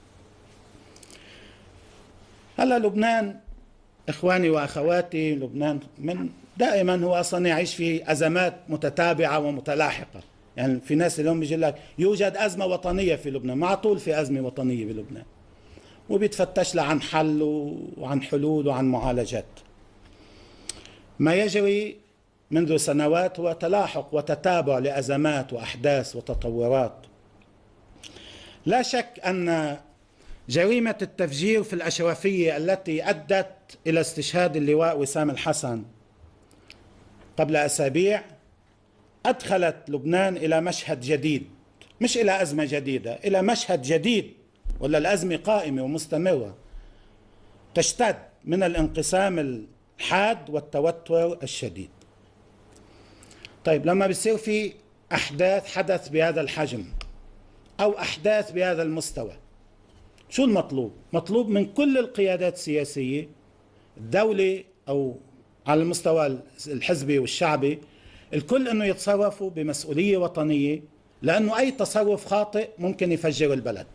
هلا لبنان إخواني وأخواتي، لبنان من دائما هو أصلا يعيش في أزمات متتابعة ومتلاحقة. يعني في ناس اليوم بيجي لك يوجد أزمة وطنية في لبنان، مع طول في أزمة وطنية بلبنان، وبيتفتش لها عن حل وعن حلول وعن معالجات. ما يجري منذ سنوات هو تلاحق وتتابع لأزمات وأحداث وتطورات. لا شك أن جريمة التفجير في الأشرفية التي أدت إلى استشهاد اللواء وسام الحسن قبل أسابيع أدخلت لبنان إلى مشهد جديد، مش إلى أزمة جديدة، إلى مشهد جديد، ولا الأزمة قائمة ومستمرة تشتد من الانقسام الحاد والتوتر الشديد. طيب لما بيصير في أحداث حدث بهذا الحجم أو أحداث بهذا المستوى، شو المطلوب؟ مطلوب من كل القيادات السياسية، الدولة أو على المستوى الحزبي والشعبي، الكل أنه يتصرفوا بمسؤولية وطنية، لأنه أي تصرف خاطئ ممكن يفجر البلد.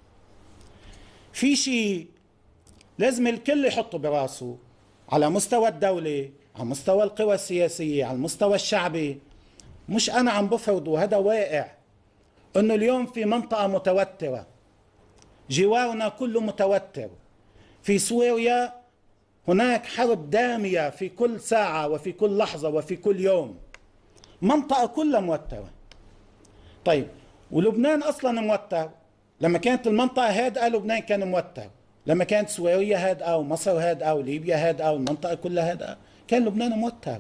في شيء لازم الكل يحطه براسه على مستوى الدولة، على مستوى القوى السياسية، على المستوى الشعبي. مش أنا عم بفرض وهذا واقع، أنه اليوم في منطقة متوترة، جوارنا كله متوتر. في سوريا هناك حرب دامية في كل ساعة وفي كل لحظة وفي كل يوم، منطقة كلها موترة. طيب ولبنان أصلا موتر، لما كانت المنطقة هادئة لبنان كان موتر، لما كانت سوريا هادئة ومصر هادئة وليبيا هادئة والمنطقة كلها هادئة كان لبنان موتر.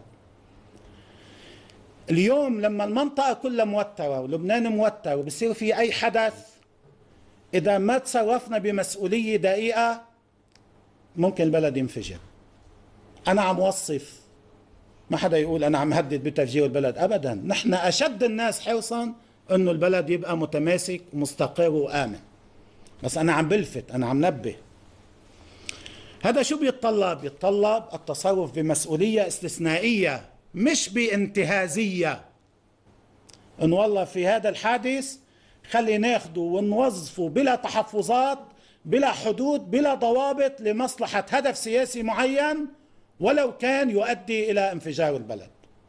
اليوم لما المنطقة كلها موترة ولبنان موتر وبصير في أي حدث، إذا ما تصرفنا بمسؤولية دقيقة ممكن البلد ينفجر. أنا عم وصف، ما حدا يقول أنا عم هدد بتفجير البلد، أبدا. نحن أشد الناس حرصا أنه البلد يبقى متماسك ومستقر وآمن، بس أنا عم بلفت، أنا عم نبه. هذا شو بيتطلب؟ يتطلب التصرف بمسؤولية استثنائية مش بانتهازية، إنه والله في هذا الحادث خلي ناخده ونوظفه بلا تحفظات بلا حدود بلا ضوابط لمصلحة هدف سياسي معين ولو كان يؤدي إلى انفجار البلد.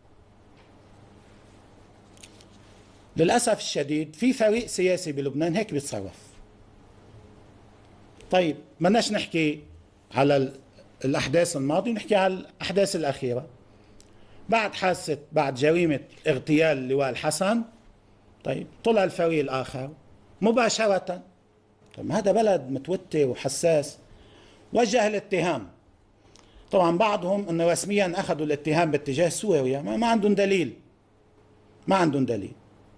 للأسف الشديد في فريق سياسي بلبنان هيك بيتصرف. طيب بدناش نحكي على الأحداث الماضية، نحكي على الأحداث الأخيرة. بعد حادثة، بعد جريمة اغتيال اللواء الحسن، طيب طلع الفريق الآخر مباشرة. طيب هذا بلد متوتر وحساس، وجه الاتهام. طبعا بعضهم انه رسميا اخذوا الاتهام باتجاه سوريا، ما, ما عندهم دليل، ما عندهم دليل،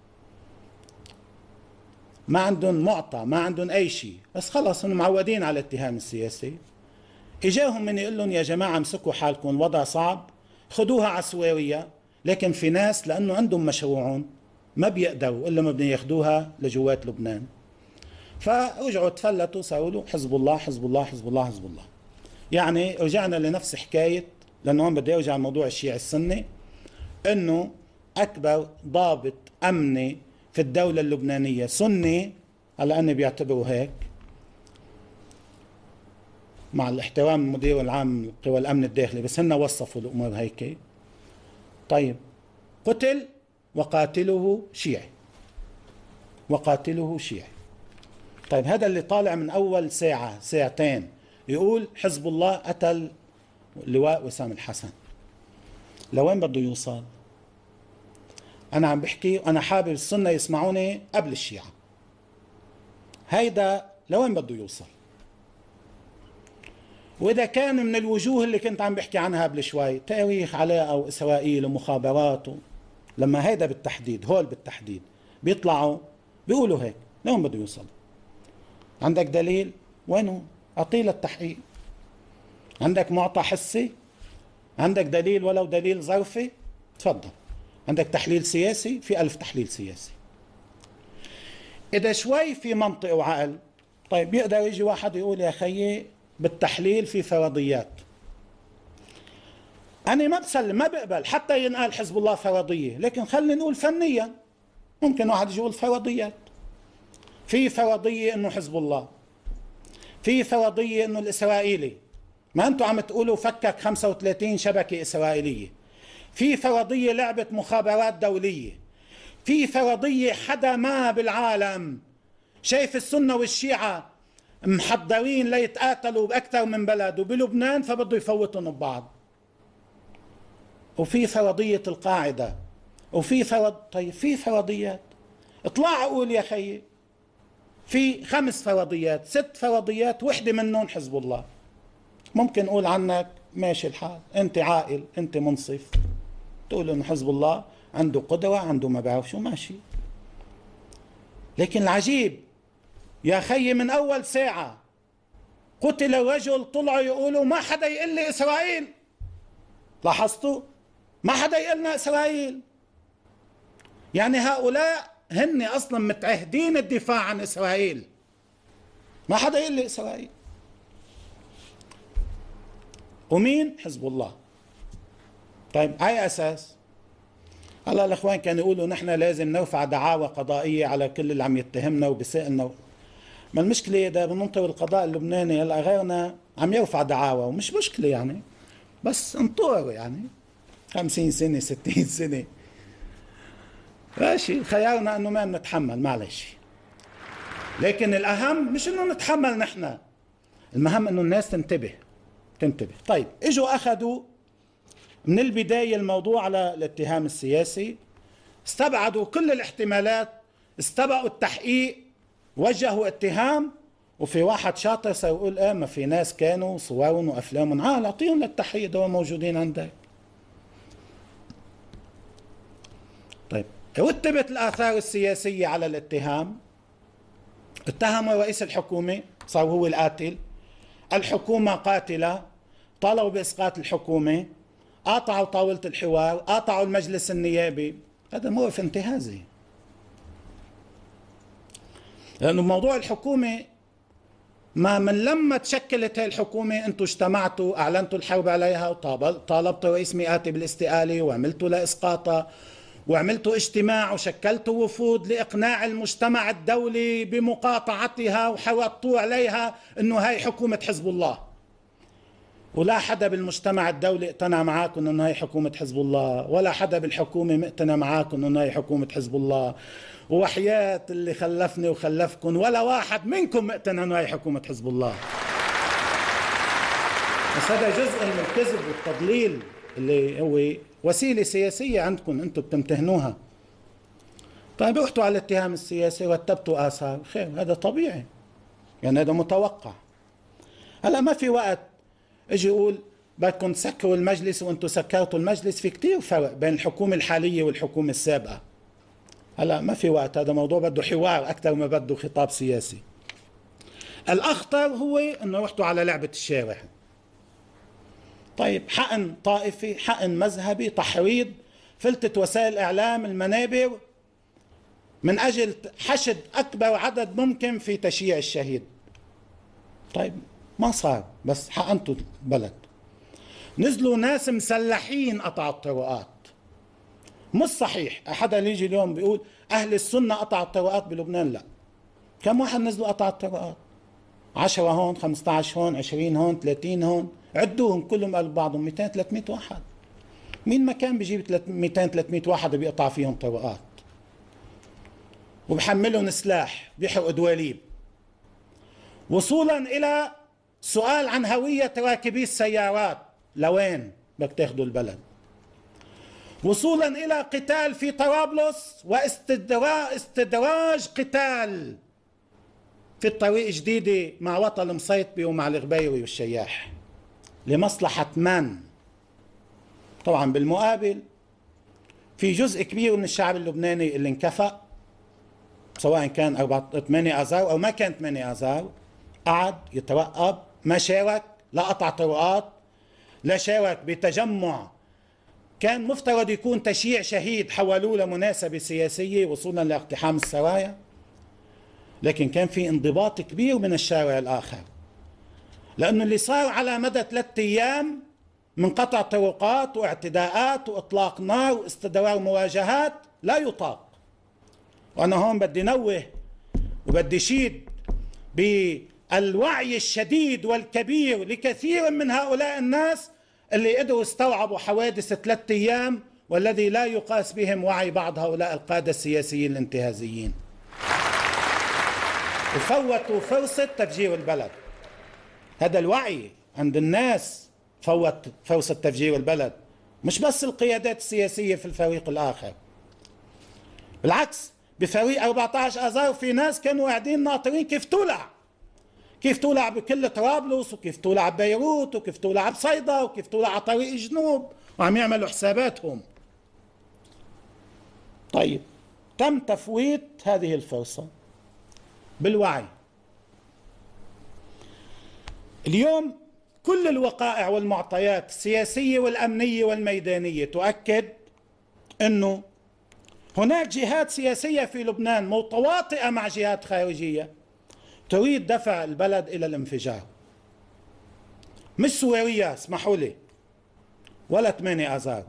ما عندهم معطى، ما عندهم اي شيء، بس خلص هم معودين على الاتهام السياسي. اجاهم من يقول لهم يا جماعه امسكوا حالكم، الوضع صعب، خذوها على سوريا. لكن في ناس لانه عندهم مشروعهم ما بيقدروا الا ما بدهم ياخذوها لجوات لبنان، فرجعوا تفلتوا صاروا له حزب الله حزب الله حزب الله حزب الله. يعني رجعنا لنفس حكايه، لانه هون بدي ارجع لموضوع الشيعي السني، انه اكبر ضابط امني في الدوله اللبنانيه سني، على اني بيعتبروا هيك مع الاحترام المدير العام لقوى الامن الداخلي، بس هن وصفوا الامور هيك. طيب قتل وقاتله شيعي، وقاتله شيعي. طيب هذا اللي طالع من اول ساعه ساعتين يقول حزب الله قتل اللواء وسام الحسن، لوين بده يوصل؟ انا عم بحكي وانا حابب السنه يسمعوني قبل الشيعه. هيدا لوين بده يوصل؟ واذا كان من الوجوه اللي كنت عم بحكي عنها قبل شوي، تاريخ علاقه واسرائيل ومخابرات، لما هيدا بالتحديد، هول بالتحديد بيطلعوا بيقولوا هيك، لوين بده يوصل؟ عندك دليل؟ وينه؟ اعطيه للتحقيق. عندك معطى حسي؟ عندك دليل ولو دليل ظرفي؟ تفضل. عندك تحليل سياسي؟ في ألف تحليل سياسي. إذا شوي في منطق وعقل، طيب يقدر يجي واحد يقول يا خيي بالتحليل في فرضيات. أنا ما بسلم، ما بقبل حتى ينقال حزب الله فرضية، لكن خلينا نقول فنيا ممكن واحد يقول فرضيات. في فرضية إنه حزب الله، في فرضية إنه الإسرائيلي، ما أنتوا عم تقولوا فكك خمسة وثلاثين شبكة إسرائيلية، في فرضية لعبة مخابرات دولية، في فرضية حدا ما بالعالم شايف السنة والشيعة محضرين ليتقاتلوا بأكثر من بلد وبلبنان فبده يفوتهم ببعض، وفي فرضية القاعدة، وفي فرض. طيب في فرضيات، اطلع قول يا خيي في خمس فرضيات ست فرضيات، وحدة منهم حزب الله. ممكن نقول عنك ماشي الحال، انت عاقل، انت منصف، تقول انه حزب الله عنده قدوة، عنده ما بعرف شو، ماشي. لكن العجيب يا خيي من اول ساعة قتل الرجل طلعوا يقولوا ما حدا يقول لي اسرائيل. لاحظتوا؟ ما حدا يقلنا اسرائيل. يعني هؤلاء هن اصلا متعهدين الدفاع عن اسرائيل، ما حدا يقول لي اسرائيل. ومين؟ حزب الله. طيب على اساس؟ هلا الاخوان كانوا يقولوا نحن لازم نرفع دعاوى قضائيه على كل اللي عم يتهمنا وبسائلنا. ما المشكله اذا بننطر القضاء اللبناني، هلا غيرنا عم يرفع دعاوى ومش مشكله يعني، بس انطر يعني خمسين سنه ستين سنه، ماشي، خيارنا انه ما نتحمل، معلش. لكن الاهم مش انه نتحمل نحن، المهم انه الناس تنتبه تنتبه. طيب اجوا اخذوا من البدايه الموضوع على الاتهام السياسي، استبعدوا كل الاحتمالات، استبقوا التحقيق، وجهوا اتهام وفي واحد شاطر صار يقول ايه ما في ناس كانوا صورهم وافلامهم عال اعطيهم للتحيه دول موجودين عندك. طيب رتبت الاثار السياسيه على الاتهام، اتهموا رئيس الحكومه صار هو القاتل، الحكومه قاتله، طالبوا باسقاط الحكومه، قاطعوا طاوله الحوار، قاطعوا المجلس النيابي. هذا موقف انتهازي، لانه موضوع الحكومه ما من لما تشكلت هاي الحكومة انتم اجتمعتوا اعلنتوا الحرب عليها وطالبتوا رئيس مئاتي بالاستقالة وعملتوا لاسقاطها، وعملتوا اجتماع وشكلتوا وفود لاقناع المجتمع الدولي بمقاطعتها وحرضتوا عليها انه هاي حكومة حزب الله. ولا حدا بالمجتمع الدولي اقتنع معاكم انه هاي حكومة حزب الله، ولا حدا بالحكومة مقتنع معاكم انه هاي حكومة حزب الله، وحياة اللي خلفني وخلفكم ولا واحد منكم مقتنع انه هاي حكومة حزب الله. بس هذا جزء من الكذب والتضليل اللي هو وسيلة سياسية عندكم انتم بتمتهنوها. طيب رحتوا على الاتهام السياسي ورتبتوا آثار، خير هذا طبيعي، يعني هذا متوقع. هلا ما في وقت اجي يقول بدكم تسكروا المجلس وانتم سكرتوا المجلس. في كتير فرق بين الحكومة الحالية والحكومة السابقة. هلا ما في وقت، هذا موضوع بده حوار أكثر ما بده خطاب سياسي. الأخطر هو أنه رحتوا على لعبة الشارع. طيب حقن طائفي، حقن مذهبي، تحريض، فلتت وسائل الإعلام، المنابر، من أجل حشد أكبر عدد ممكن في تشييع الشهيد. طيب ما صار، بس حقنتوا البلد. نزلوا ناس مسلحين قطعوا الطرقات. مش صحيح حدا اللي يجي اليوم بيقول أهل السنة قطعوا الطرقات بلبنان، لا. كم واحد نزلوا قطعوا الطرقات؟ عشرة هون، خمسة عشر هون، عشرين هون، ثلاثين هون، عدوهم كلهم قلب بعضهم مئتين ثلاثمئة واحد. مين ما كان بيجيب مئتين ثلاثمئة واحد بيقطع فيهم طرقات وبحملهم سلاح بيحرقوا دواليب، وصولا إلى سؤال عن هوية راكبي السيارات، لوين بدك تاخذوا البلد؟ وصولا إلى قتال في طرابلس واستدراج قتال في الطريق جديدة مع وطن مصيطبي ومع الغبيري والشياح لمصلحة من؟ طبعا بالمقابل في جزء كبير من الشعب اللبناني اللي انكفأ، سواء كان ثمانية آذار أو ما كان ثمانية آذار، قعد يترقب، ما شارك، لا قطع طرقات، لا شارك بتجمع كان مفترض يكون تشييع شهيد حولوه لمناسبة سياسية وصولا لاقتحام السرايا. لكن كان في انضباط كبير من الشارع الآخر، لأنه اللي صار على مدى ثلاثة أيام من قطع طرقات واعتداءات وإطلاق نار واستدرار مواجهات لا يطاق. وأنا هون بدي نوه وبدي شيد بالوعي الشديد والكبير لكثير من هؤلاء الناس اللي قدروا استوعبوا حوادث ثلاثة أيام، والذي لا يقاس بهم وعي بعض هؤلاء القادة السياسيين الانتهازيين، وفوتوا فرصة تفجير البلد. هذا الوعي عند الناس فوت فرصة تفجير البلد، مش بس القيادات السياسية في الفريق الآخر. بالعكس بفريق أربعة عشر آذار في ناس كانوا قاعدين ناطرين كيف تولع، كيف تولع بكل طرابلس، وكيف تولع ببيروت، وكيف تولع بصيدا، وكيف تولع على طريق الجنوب، وعم يعملوا حساباتهم. طيب تم تفويت هذه الفرصة بالوعي. اليوم كل الوقائع والمعطيات السياسية والأمنية والميدانية تؤكد أنه هناك جهات سياسية في لبنان متواطئة مع جهات خارجية تريد دفع البلد إلى الانفجار. مش سويرية اسمحوا لي، ولا ثمانية آذار.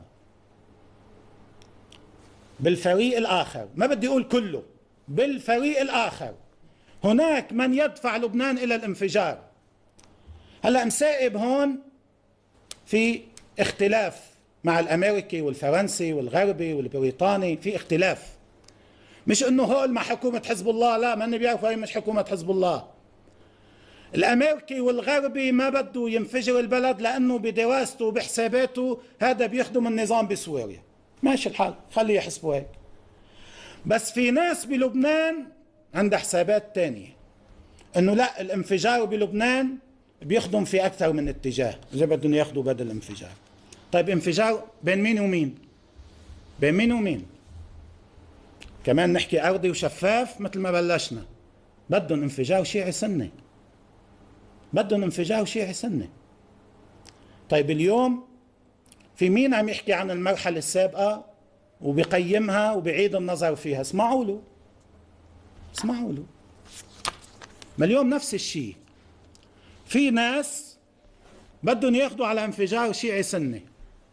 بالفريق الآخر، ما بدي أقول كله، بالفريق الآخر هناك من يدفع لبنان إلى الانفجار. هلأ مسائب هون في اختلاف مع الأمريكي والفرنسي والغربي والبريطاني، في اختلاف. مش انه هول مع حكومة حزب الله، لا، ما بيعرفوا هي مش حكومة حزب الله. الامريكي والغربي ما بده ينفجر البلد لانه بدراسته وبحساباته هذا بيخدم النظام بسوريا. ماشي الحال، خليه يحسبوا هيك. بس في ناس بلبنان عندها حسابات تانية، انه لا الانفجار بلبنان بيخدم في اكثر من اتجاه اذا بدهم ياخذوا بدل الانفجار. طيب انفجار بين مين ومين؟ بين مين ومين؟ كمان نحكي ارضي وشفاف مثل ما بلشنا. بدهم انفجار شيعي سني، بدهم انفجار شيعي سني. طيب اليوم في مين عم يحكي عن المرحلة السابقة وبيقيمها وبيعيد النظر فيها؟ اسمعوا له، اسمعوا له. ما اليوم نفس الشيء، في ناس بدهم ياخذوا على انفجار شيعي سني،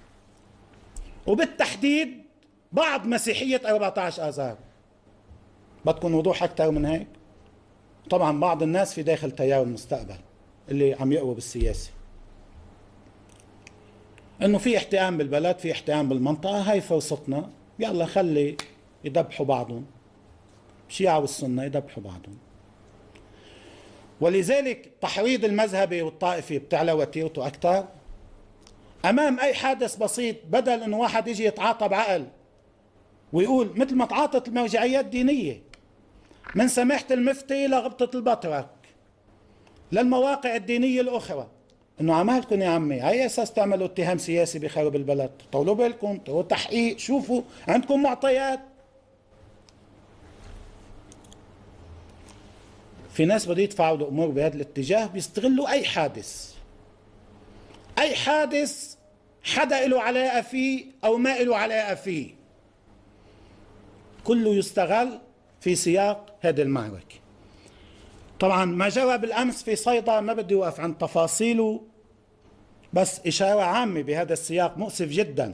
وبالتحديد بعض مسيحية أربعة عشر آذار. بدكم وضوح أكثر من هيك؟ طبعا بعض الناس في داخل تيار المستقبل اللي عم يقروا بالسياسة انه في احتئام بالبلد، في احتئام بالمنطقة، هاي فرصتنا، يلا خلي يذبحوا بعضهم، الشيعة والسنة يذبحوا بعضهم. ولذلك التحريض المذهبي والطائفي بتعلى وتيرته أكثر. أمام أي حادث بسيط بدل إنه واحد يجي يتعاطى بعقل ويقول مثل ما تعاطت المرجعيات الدينية من سماحة المفتي لغبطة البطرك للمواقع الدينية الأخرى، إنه عمالكم يا عمي على أساس تعملوا اتهام سياسي بخرب البلد؟ طولوا بالكم، طولوا تحقيق، شوفوا عندكم معطيات. في ناس بده يدفعوا الأمور بهذا الاتجاه، بيستغلوا أي حادث، أي حادث حدا له علاقة فيه أو ما له علاقة فيه، كله يستغل في سياق هذه المعركة. طبعا ما جرى بالأمس في صيدا ما بدي أوقف عن تفاصيله، بس إشارة عامة بهذا السياق مؤسف جدا.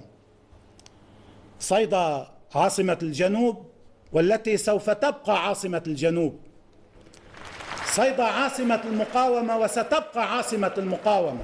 صيدا عاصمة الجنوب والتي سوف تبقى عاصمة الجنوب، صيدا عاصمة المقاومة وستبقى عاصمة المقاومة،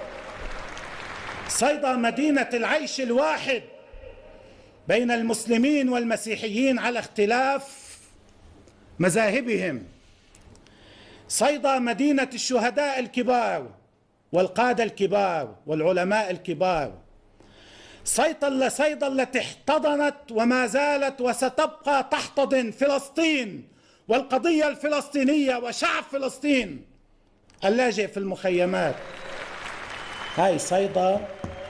صيدا مدينة العيش الواحد بين المسلمين والمسيحيين على اختلاف مذاهبهم، صيدا مدينة الشهداء الكبار والقادة الكبار والعلماء الكبار، صيدا صيدا التي احتضنت وما زالت وستبقى تحتضن فلسطين والقضية الفلسطينية وشعب فلسطين اللاجئ في المخيمات. هاي صيدا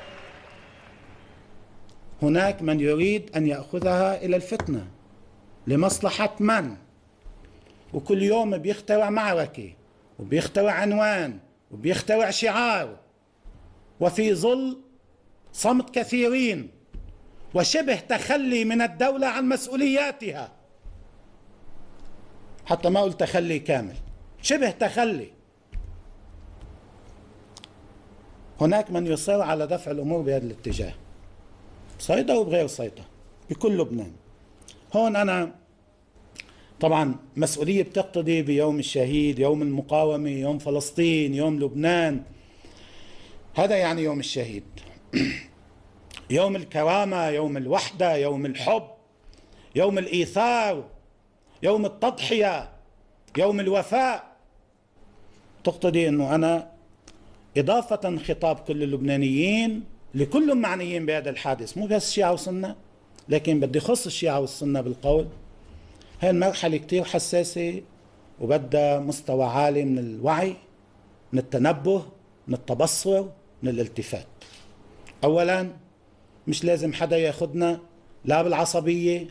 هناك من يريد أن يأخذها إلى الفتنة لمصلحة من؟ وكل يوم بيخترع معركة وبيخترع عنوان وبيخترع شعار، وفي ظل صمت كثيرين وشبه تخلي من الدولة عن مسؤولياتها، حتى ما قلت تخلي كامل، شبه تخلي. هناك من يصر على دفع الأمور بهذا الاتجاه، صيدا وبغير صيدا بكل لبنان. هون أنا طبعا مسؤولية بتقتضي بيوم الشهيد، يوم المقاومة، يوم فلسطين، يوم لبنان، هذا يعني يوم الشهيد يوم الكرامة، يوم الوحدة، يوم الحب، يوم الإيثار، يوم التضحية، يوم الوفاء. تقتضي أنه أنا إضافة خطاب كل اللبنانيين لكل معنيين بهذا الحادث، مو بس الشيعة والسنة، لكن بدي خص الشيعة والسنة بالقول. هاي المرحلة كتير حساسة وبدها مستوى عالي من الوعي، من التنبه، من التبصر، من الالتفات. أولا مش لازم حدا ياخدنا لا بالعصبية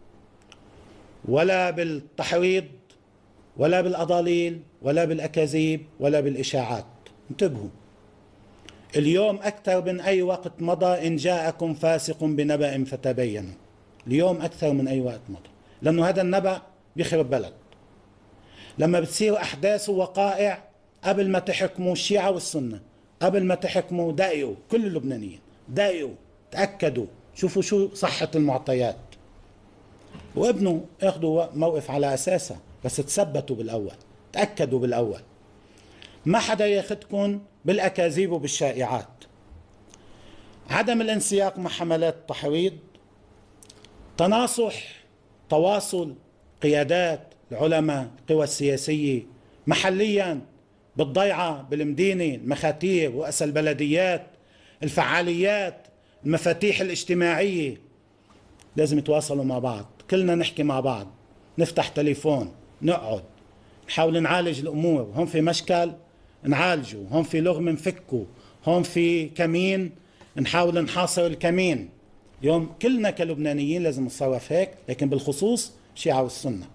ولا بالتحريض ولا بالأضاليل ولا بالأكاذيب ولا بالإشاعات. انتبهوا، اليوم أكثر من أي وقت مضى إن جاءكم فاسق بنبأ فتبينوا، اليوم أكثر من أي وقت مضى، لأنه هذا النبأ بيخرب بلد. لما بتصير أحداث ووقائع قبل ما تحكموا الشيعة والسنة، قبل ما تحكموا دقيقوا كل اللبنانيين، دقيقوا تأكدوا، شوفوا شو صحة المعطيات، وابنوا اخذوا موقف على أساسها، بس تثبتوا بالأول، تأكدوا بالأول، ما حدا ياخدكم بالأكاذيب وبالشائعات. عدم الانسياق مع حملات التحريض، تناصح، تواصل قيادات العلماء، القوى السياسية محليا بالضيعة، بالمدينة، المخاتير، رؤساء البلديات، الفعاليات، المفاتيح الاجتماعية، لازم يتواصلوا مع بعض، كلنا نحكي مع بعض، نفتح تليفون، نقعد، نحاول نعالج الأمور، هون في مشكل نعالجه، هون في لغم نفكه، هون في كمين نحاول نحاصر الكمين. اليوم كلنا كلبنانيين لازم نتصرف هيك، لكن بالخصوص الشيعة والسنة.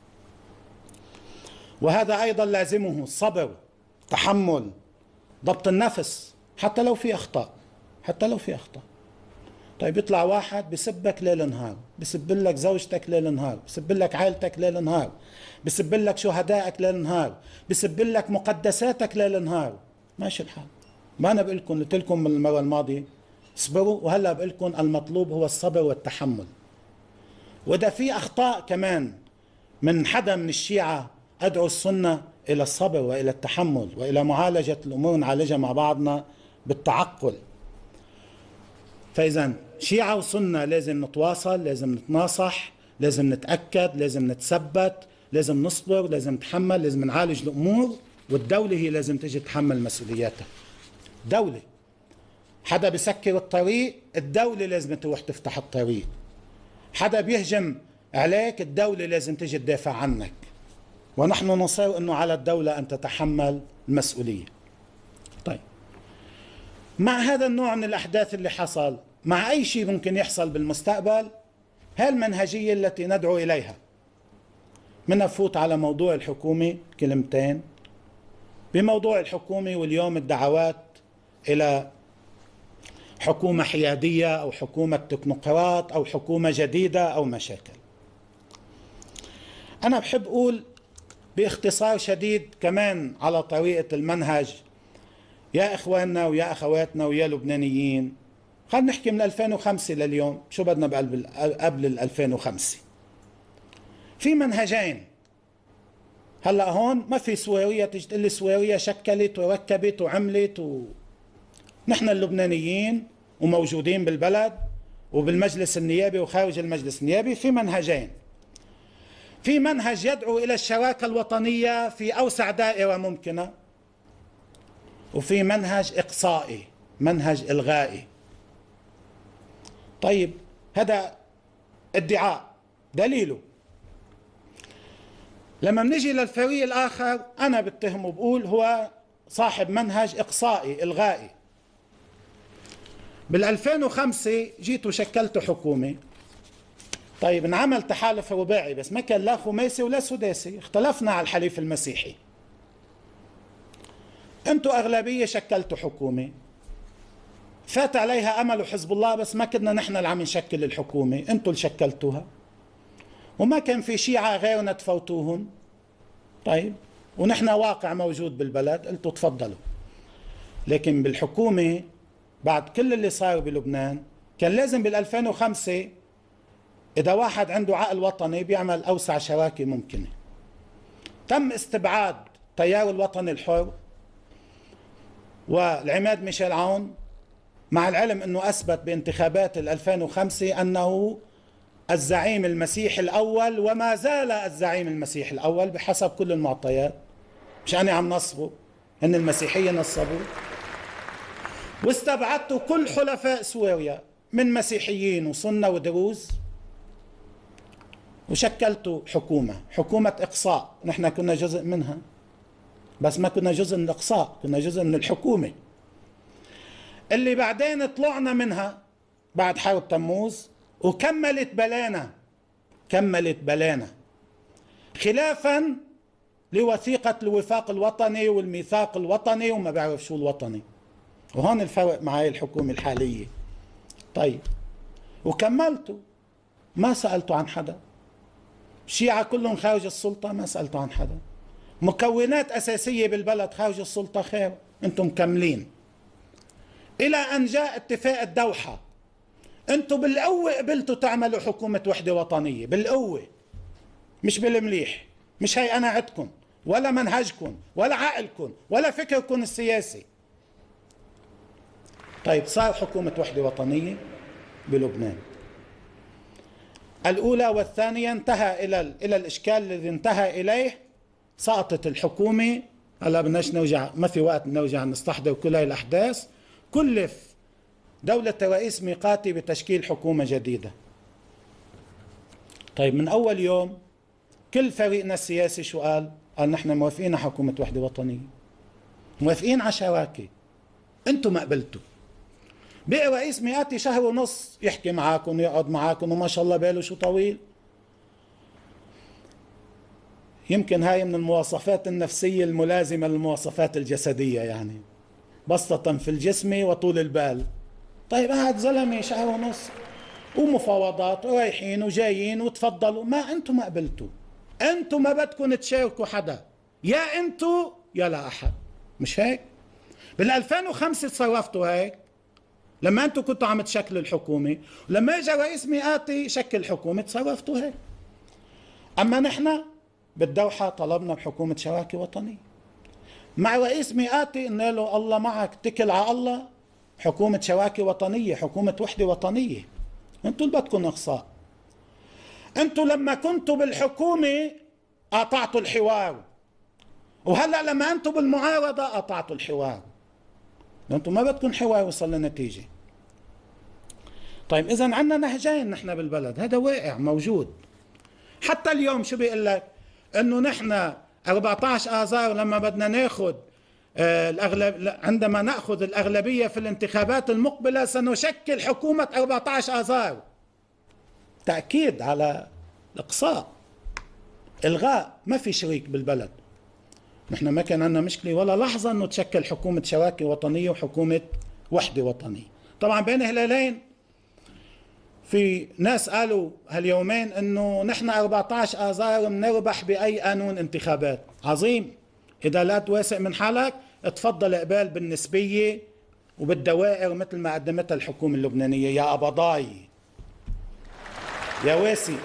وهذا أيضا لازمه الصبر، تحمل، ضبط النفس، حتى لو في أخطاء، حتى لو في أخطاء. طيب يطلع واحد بسبك ليل نهار، بسب لك زوجتك ليل نهار، بسب لك عائلتك ليل نهار، بسب لك شهدائك ليل نهار، بسب لك مقدساتك ليل نهار، ماشي الحال. ما أنا بقول لكم، قلت لكم من المرة الماضية اصبروا، وهلا بقول لكم المطلوب هو الصبر والتحمل. وإذا في أخطاء كمان من حدا من الشيعة، أدعو السنة إلى الصبر وإلى التحمل وإلى معالجة الأمور، نعالجها مع بعضنا بالتعقل. فإذا شيعة وسنة لازم نتواصل، لازم نتناصح، لازم نتأكد، لازم نتثبت، لازم نصبر، لازم نتحمل، لازم نعالج الأمور. والدولة هي لازم تجي تتحمل مسؤولياتها. دولة حدا بيسكر الطريق، الدولة لازم تروح تفتح الطريق. حدا بيهجم عليك، الدولة لازم تجي تدافع عنك. ونحن نصر أنه على الدولة أن تتحمل المسؤولية. طيب، مع هذا النوع من الأحداث اللي حصل، مع أي شيء ممكن يحصل بالمستقبل، هالمنهجية التي ندعو إليها. من نفوت على موضوع الحكومة كلمتين. بموضوع الحكومة، واليوم الدعوات إلى حكومة حيادية أو حكومة تكنوقراط أو حكومة جديدة أو مشاكل. أنا بحب أقول باختصار شديد كمان على طريقة المنهج، يا إخواننا ويا أخواتنا ويا لبنانيين، خلينا نحكي من ألفين وخمسة لليوم، شو بدنا بقلب قبل ال ألفين وخمسة؟ في منهجين. هلا هون ما في سويرية تيجي تقول لي سويرية شكلت وركبت وعملت و... نحن اللبنانيين وموجودين بالبلد وبالمجلس النيابي وخارج المجلس النيابي في منهجين. في منهج يدعو إلى الشراكة الوطنية في أوسع دائرة ممكنة، وفي منهج إقصائي، منهج إلغائي. طيب، هذا ادعاء، دليله لما بنجي للفريق الآخر أنا بتهمه، بقول هو صاحب منهج إقصائي إلغائي. بالألفين وخمسة جيت وشكلت حكومة. طيب، انعمل تحالف رباعي، بس ما كان لا خماسي ولا سداسي، اختلفنا على الحليف المسيحي. انتوا أغلبية شكلتوا حكومة، فات عليها أمل حزب الله، بس ما كنا نحن اللي عم نشكل الحكومة، انتوا اللي شكلتوها، وما كان في شيعة غيرنا تفوتوهم. طيب، ونحن واقع موجود بالبلد، قلتوا تفضلوا. لكن بالحكومة بعد كل اللي صار بلبنان كان لازم بالألفين وخمسة إذا واحد عنده عقل وطني بيعمل أوسع شراكة ممكنة. تم استبعاد تيار الوطني الحر والعماد ميشيل عون، مع العلم أنه أثبت بانتخابات ألفين وخمسة أنه الزعيم المسيحي الأول وما زال الزعيم المسيحي الأول بحسب كل المعطيات. مش أنا عم نصبه، هن المسيحية نصبوا. واستبعدتوا كل حلفاء سوريا من مسيحيين وسنة ودروز، وشكلتوا حكومة، حكومة إقصاء. نحن كنا جزء منها، بس ما كنا جزء من الإقصاء، كنا جزء من الحكومة اللي بعدين طلعنا منها بعد حرب تموز، وكملت بلانا، كملت بلانا خلافا لوثيقة الوفاق الوطني والميثاق الوطني وما بعرف شو الوطني. وهون الفرق معي الحكومة الحالية. طيب، وكملتوا، ما سألتوا عن حدا. الشيعة كلهم خارج السلطة، ما سألتوا عن حدا. مكونات أساسية بالبلد خارج السلطة، خير، انتم مكملين. إلى أن جاء اتفاق الدوحة، انتم بالقوة قبلتوا تعملوا حكومة وحدة وطنية، بالقوة، مش بالمليح. مش هي أنا عدكم ولا منهجكم ولا عقلكم ولا فكركم السياسي. طيب، صار حكومة وحدة وطنية بلبنان. الأولى والثانية انتهى إلى إلى الإشكال الذي انتهى إليه، سقطت الحكومة. هلا بدناش نرجع، ما في وقت نرجع نستحضر كل هاي الأحداث. كلف دولة رئيس ميقاتي بتشكيل حكومة جديدة. طيب، من أول يوم كل فريقنا السياسي شو قال؟ قال نحن موافقين على حكومة وحدة وطنية، موافقين على شراكة، انتم ما قبلتوا. بقي رئيس مئاتي شهر ونص يحكي معاكم ويقعد معاكم وما شاء الله باله شو طويل. يمكن هاي من المواصفات النفسية الملازمة للمواصفات الجسدية، يعني بسطة في الجسم وطول البال. طيب قاعد زلمة شهر ونص ومفاوضات ورايحين وجايين وتفضلوا، ما انتم ما قبلتوا، انتم ما بدكم تشاركوا حدا، يا انتم يا لا احد، مش هيك؟ بال ألفين وخمسة تصرفتوا هيك لما انتم كنتوا عم تشكلوا الحكومة، ولما اجى رئيس مئاتي شكل حكومة تصرفتوا هيك. اما نحن بالدوحة طلبنا بحكومة شراكة وطنية، مع رئيس مئاتي قلنا له الله معك، اتكل على الله، حكومة شراكة وطنية، حكومة وحدة وطنية. انتوا اللي بدكم اقصاء. انتوا لما كنتوا بالحكومة قاطعتوا الحوار، وهلا لما انتوا بالمعارضة قاطعتوا الحوار. انتوا ما بدكم حوار وصل لنتيجة. طيب اذا عندنا نهجين نحن بالبلد، هذا واقع موجود. حتى اليوم شو بيقول لك؟ انه نحن أربعة عشر آذار لما بدنا ناخذ آه الأغلب، عندما نأخذ الأغلبية في الانتخابات المقبلة سنشكل حكومة أربعة عشر آذار. تأكيد على الإقصاء، إلغاء، ما في شريك بالبلد. نحن ما كان عندنا مشكلة ولا لحظة أنه تشكل حكومة شراكة وطنية وحكومة وحدة وطنية. طبعا بين هلالين في ناس قالوا هاليومين انه نحن أربعة عشر آذار بنربح بأي قانون انتخابات. عظيم، إذا لا توافق من حالك اتفضل اقبال بالنسبية وبالدوائر مثل ما قدمتها الحكومة اللبنانية. يا أبضاي يا واسي،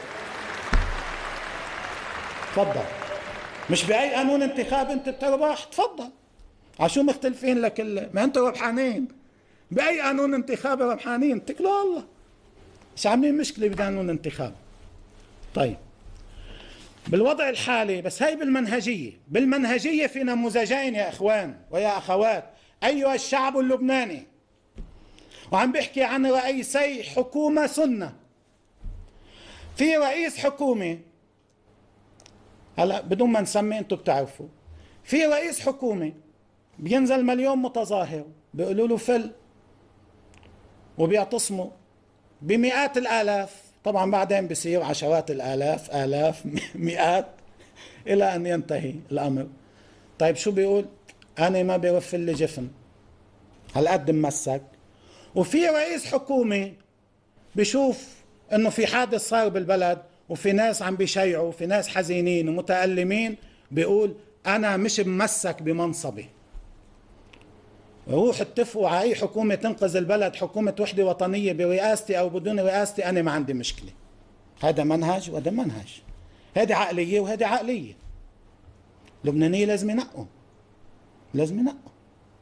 تفضل. مش بأي قانون انتخاب انت بتربح، تفضل. عشو مختلفين لكل ما انتوا ربحانين بأي قانون انتخاب، ربحانين، اتكلوا على الله، مش عاملين مشكلة بقانون انتخاب. طيب بالوضع الحالي، بس هاي بالمنهجية، بالمنهجية في نموذجين يا اخوان ويا اخوات ايها الشعب اللبناني، وعم بحكي عن رئيسي حكومة سنة. في رئيس حكومة، هلا بدون ما نسمي انتم بتعرفوا، في رئيس حكومة بينزل مليون متظاهر بيقولوا له فل وبيعتصموا بمئات الآلاف، طبعا بعدين بيصير عشرات الآلاف، آلاف، مئات، إلى أن ينتهي الأمر. طيب شو بيقول؟ أنا ما بيرفل لي جفن، هالقد ممسك. وفي رئيس حكومة بيشوف إنه في حادث صار بالبلد وفي ناس عم بيشيعوا وفي ناس حزينين ومتألمين، بيقول أنا مش ممسك بمنصبي. روح اتفقوا على أي حكومة تنقذ البلد، حكومة وحدة وطنية برئاستي أو بدون رئاستي، أنا ما عندي مشكلة. هذا منهج وهذا منهج، هذه عقلية وهذه عقلية. لبنانية لازم ينقوا، لازم ينقوا.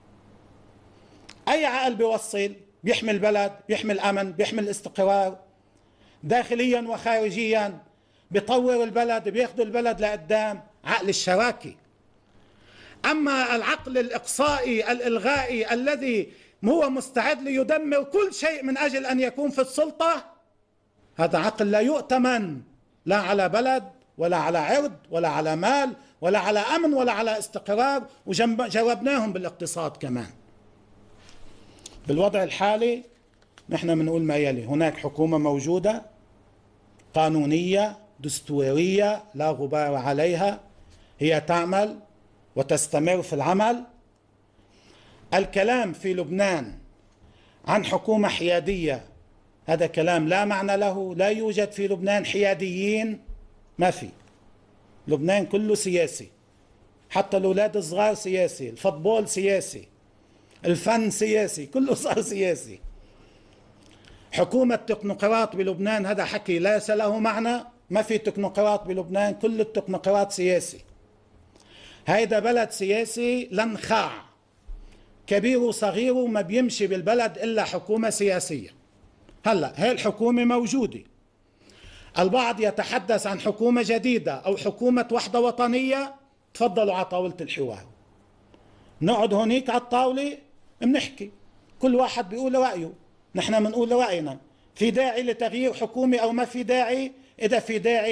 أي عقل بيوصل، بيحمي البلد، بيحمي الأمن، بيحمي الاستقرار داخليا وخارجيا، بيطور البلد، بياخذ البلد لقدام، عقل الشراكة. أما العقل الإقصائي الإلغائي الذي هو مستعد ليدمر كل شيء من أجل أن يكون في السلطة، هذا عقل لا يؤتمن، لا على بلد ولا على عرض ولا على مال ولا على أمن ولا على استقرار، وجربناهم بالاقتصاد كمان. بالوضع الحالي نحن بنقول ما يلي: هناك حكومة موجودة قانونية دستورية لا غبار عليها، هي تعمل وتستمر في العمل. الكلام في لبنان عن حكومة حيادية هذا كلام لا معنى له، لا يوجد في لبنان حياديين، ما في. لبنان كله سياسي، حتى الأولاد الصغار سياسي، الفوتبول سياسي، الفن سياسي، كله صار سياسي. حكومة تكنوقراط بلبنان هذا حكي ليس له معنى، ما في تكنوقراط بلبنان، كل التكنوقراط سياسي. هيدا بلد سياسي لنخاع، كبير وصغير ما بيمشي بالبلد إلا حكومة سياسية. هلأ هاي الحكومة موجودة، البعض يتحدث عن حكومة جديدة أو حكومة وحدة وطنية، تفضلوا على طاولة الحوار، نقعد هونيك على الطاولة بنحكي، كل واحد بيقول رأيه، نحن بنقول رأينا. في داعي لتغيير حكومة أو ما في داعي؟ إذا في داعي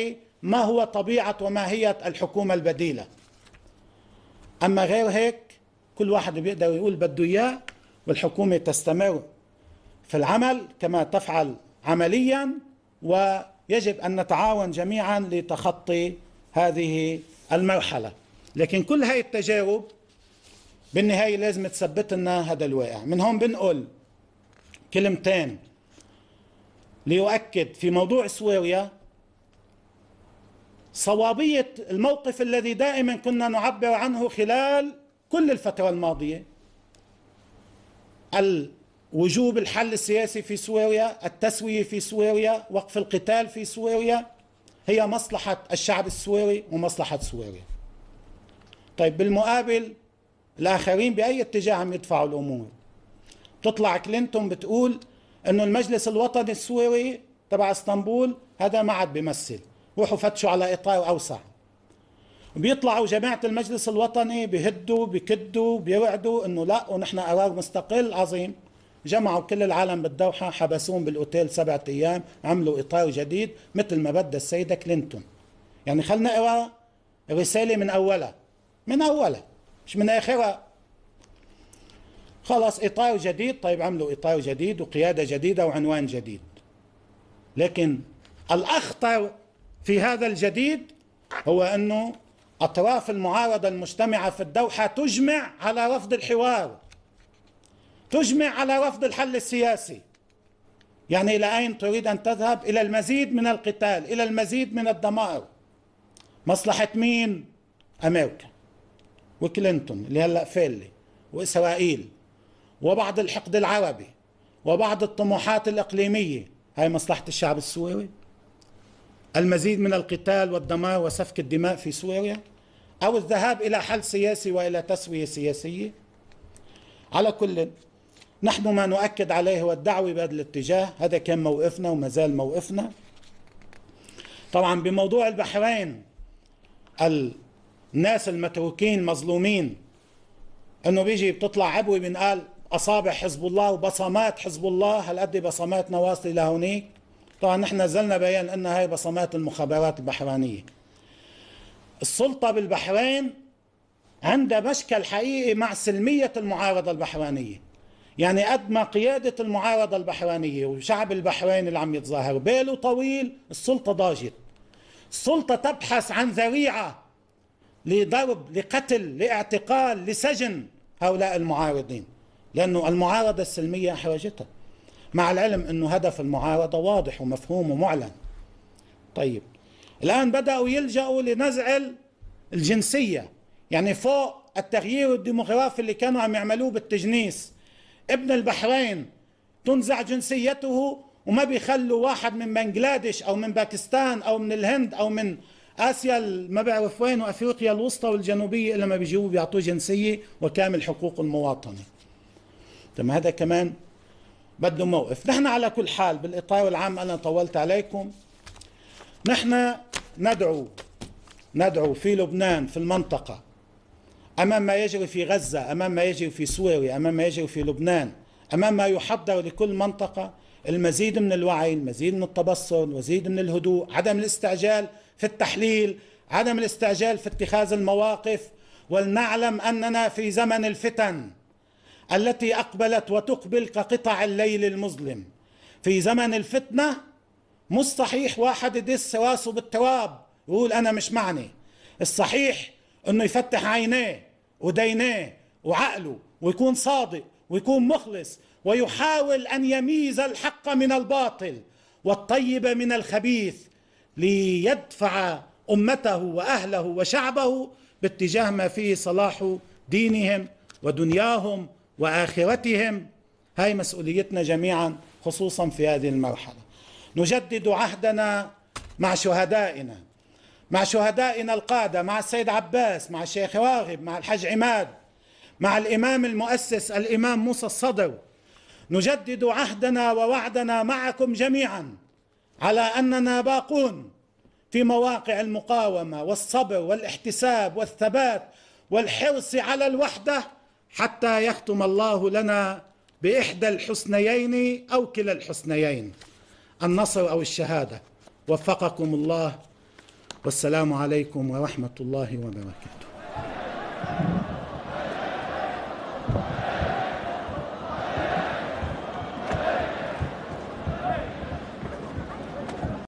ما هو طبيعة وماهية الحكومة البديلة. أما غير هيك كل واحد بيقدر يقول بده إياه، والحكومة تستمر في العمل كما تفعل عمليا، ويجب أن نتعاون جميعا لتخطي هذه المرحلة. لكن كل هاي التجارب بالنهاية لازم تثبت لنا هذا الواقع. من هون بنقول كلمتين ليؤكد في موضوع سوريا صوابية الموقف الذي دائما كنا نعبر عنه خلال كل الفترة الماضية: وجوب الحل السياسي في سوريا، التسوية في سوريا، وقف القتال في سوريا، هي مصلحة الشعب السوري ومصلحة سوريا. طيب بالمقابل الآخرين بأي اتجاه عم يدفعوا الأمور؟ تطلع كلينتون بتقول إنه المجلس الوطني السوري تبع اسطنبول هذا ما عاد بيمثل، روحوا فتشوا على إطار أوسع. بيطلعوا جماعة المجلس الوطني بيهدوا بيكدوا بيوعدوا إنه لا ونحن قرار مستقل عظيم. جمعوا كل العالم بالدوحة، حبسوهم بالأوتيل سبعة أيام، عملوا إطار جديد مثل ما بدها السيدة كلينتون. يعني خلنا نقرأ الرسالة من أولها، من أولها مش من آخرها. خلاص إطار جديد، طيب عملوا إطار جديد وقيادة جديدة وعنوان جديد. لكن الأخطر في هذا الجديد هو أنه أطراف المعارضة المجتمعة في الدوحة تجمع على رفض الحوار، تجمع على رفض الحل السياسي. يعني إلى أين تريد أن تذهب؟ إلى المزيد من القتال، إلى المزيد من الدمار. مصلحة مين؟ أمريكا وكلينتون اللي هلأ فيلي، وإسرائيل، وبعض الحقد العربي، وبعض الطموحات الإقليمية. هاي مصلحة الشعب السوري؟ المزيد من القتال والدمار وسفك الدماء في سوريا، أو الذهاب إلى حل سياسي وإلى تسوية سياسية؟ على كل نحن ما نؤكد عليه هو الدعوة بهذا الاتجاه. هذا كان موقفنا وما زال موقفنا. طبعا بموضوع البحرين الناس المتروكين مظلومين، انه بيجي بتطلع عبوة بنقال اصابع حزب الله وبصمات حزب الله، هالقد بصماتنا واصلة لهونيك. طبعا نحن نزلنا بيان ان هاي بصمات المخابرات البحرينية. السلطة بالبحرين عندها مشكل حقيقي مع سلمية المعارضة البحرينية. يعني قد ما قيادة المعارضة البحرينية وشعب البحرين اللي عم يتظاهروا باله طويل، السلطة ضاجت. السلطة تبحث عن ذريعة لضرب، لقتل، لاعتقال، لسجن هؤلاء المعارضين، لأنه المعارضة السلمية أحرجتها، مع العلم أنه هدف المعارضة واضح ومفهوم ومعلن. طيب الآن بدأوا يلجأوا لنزع الجنسية، يعني فوق التغيير الديموغرافي اللي كانوا عم يعملوه بالتجنيس. ابن البحرين تنزع جنسيته وما بيخلوا واحد من بنغلاديش أو من باكستان أو من الهند أو من آسيا ما بعرف وين وأفريقيا الوسطى والجنوبية إلا ما بيجيبوا بيعطوه جنسية وكامل حقوق المواطنة. طيب هذا كمان بده موقف. نحن على كل حال بالإطار العام، أنا طولت عليكم، نحن ندعو ندعو في لبنان، في المنطقة، أمام ما يجري في غزة، أمام ما يجري في سوريا، أمام ما يجري في لبنان، أمام ما يحضر لكل منطقة، المزيد من الوعي، المزيد من التبصر، المزيد من الهدوء، عدم الاستعجال في التحليل، عدم الاستعجال في اتخاذ المواقف. ولنعلم أننا في زمن الفتن التي أقبلت وتقبل كقطع الليل المظلم. في زمن الفتنة مستحيح واحد يدس راسه بالتراب ويقول أنا مش معني. الصحيح أنه يفتح عينيه ودينيه وعقله ويكون صادق ويكون مخلص، ويحاول أن يميز الحق من الباطل والطيب من الخبيث، ليدفع أمته وأهله وشعبه باتجاه ما فيه صلاح دينهم ودنياهم وآخرتهم. هاي مسؤوليتنا جميعا، خصوصا في هذه المرحلة. نجدد عهدنا مع شهدائنا، مع شهدائنا القادة، مع السيد عباس، مع الشيخ راغب، مع الحج عماد، مع الإمام المؤسس الإمام موسى الصدر. نجدد عهدنا ووعدنا معكم جميعا على أننا باقون في مواقع المقاومة والصبر والاحتساب والثبات والحرص على الوحدة، حتى يختم الله لنا بإحدى الحسنيين أو كلا الحسنيين، النصر أو الشهادة. وفقكم الله والسلام عليكم ورحمة الله وبركاته.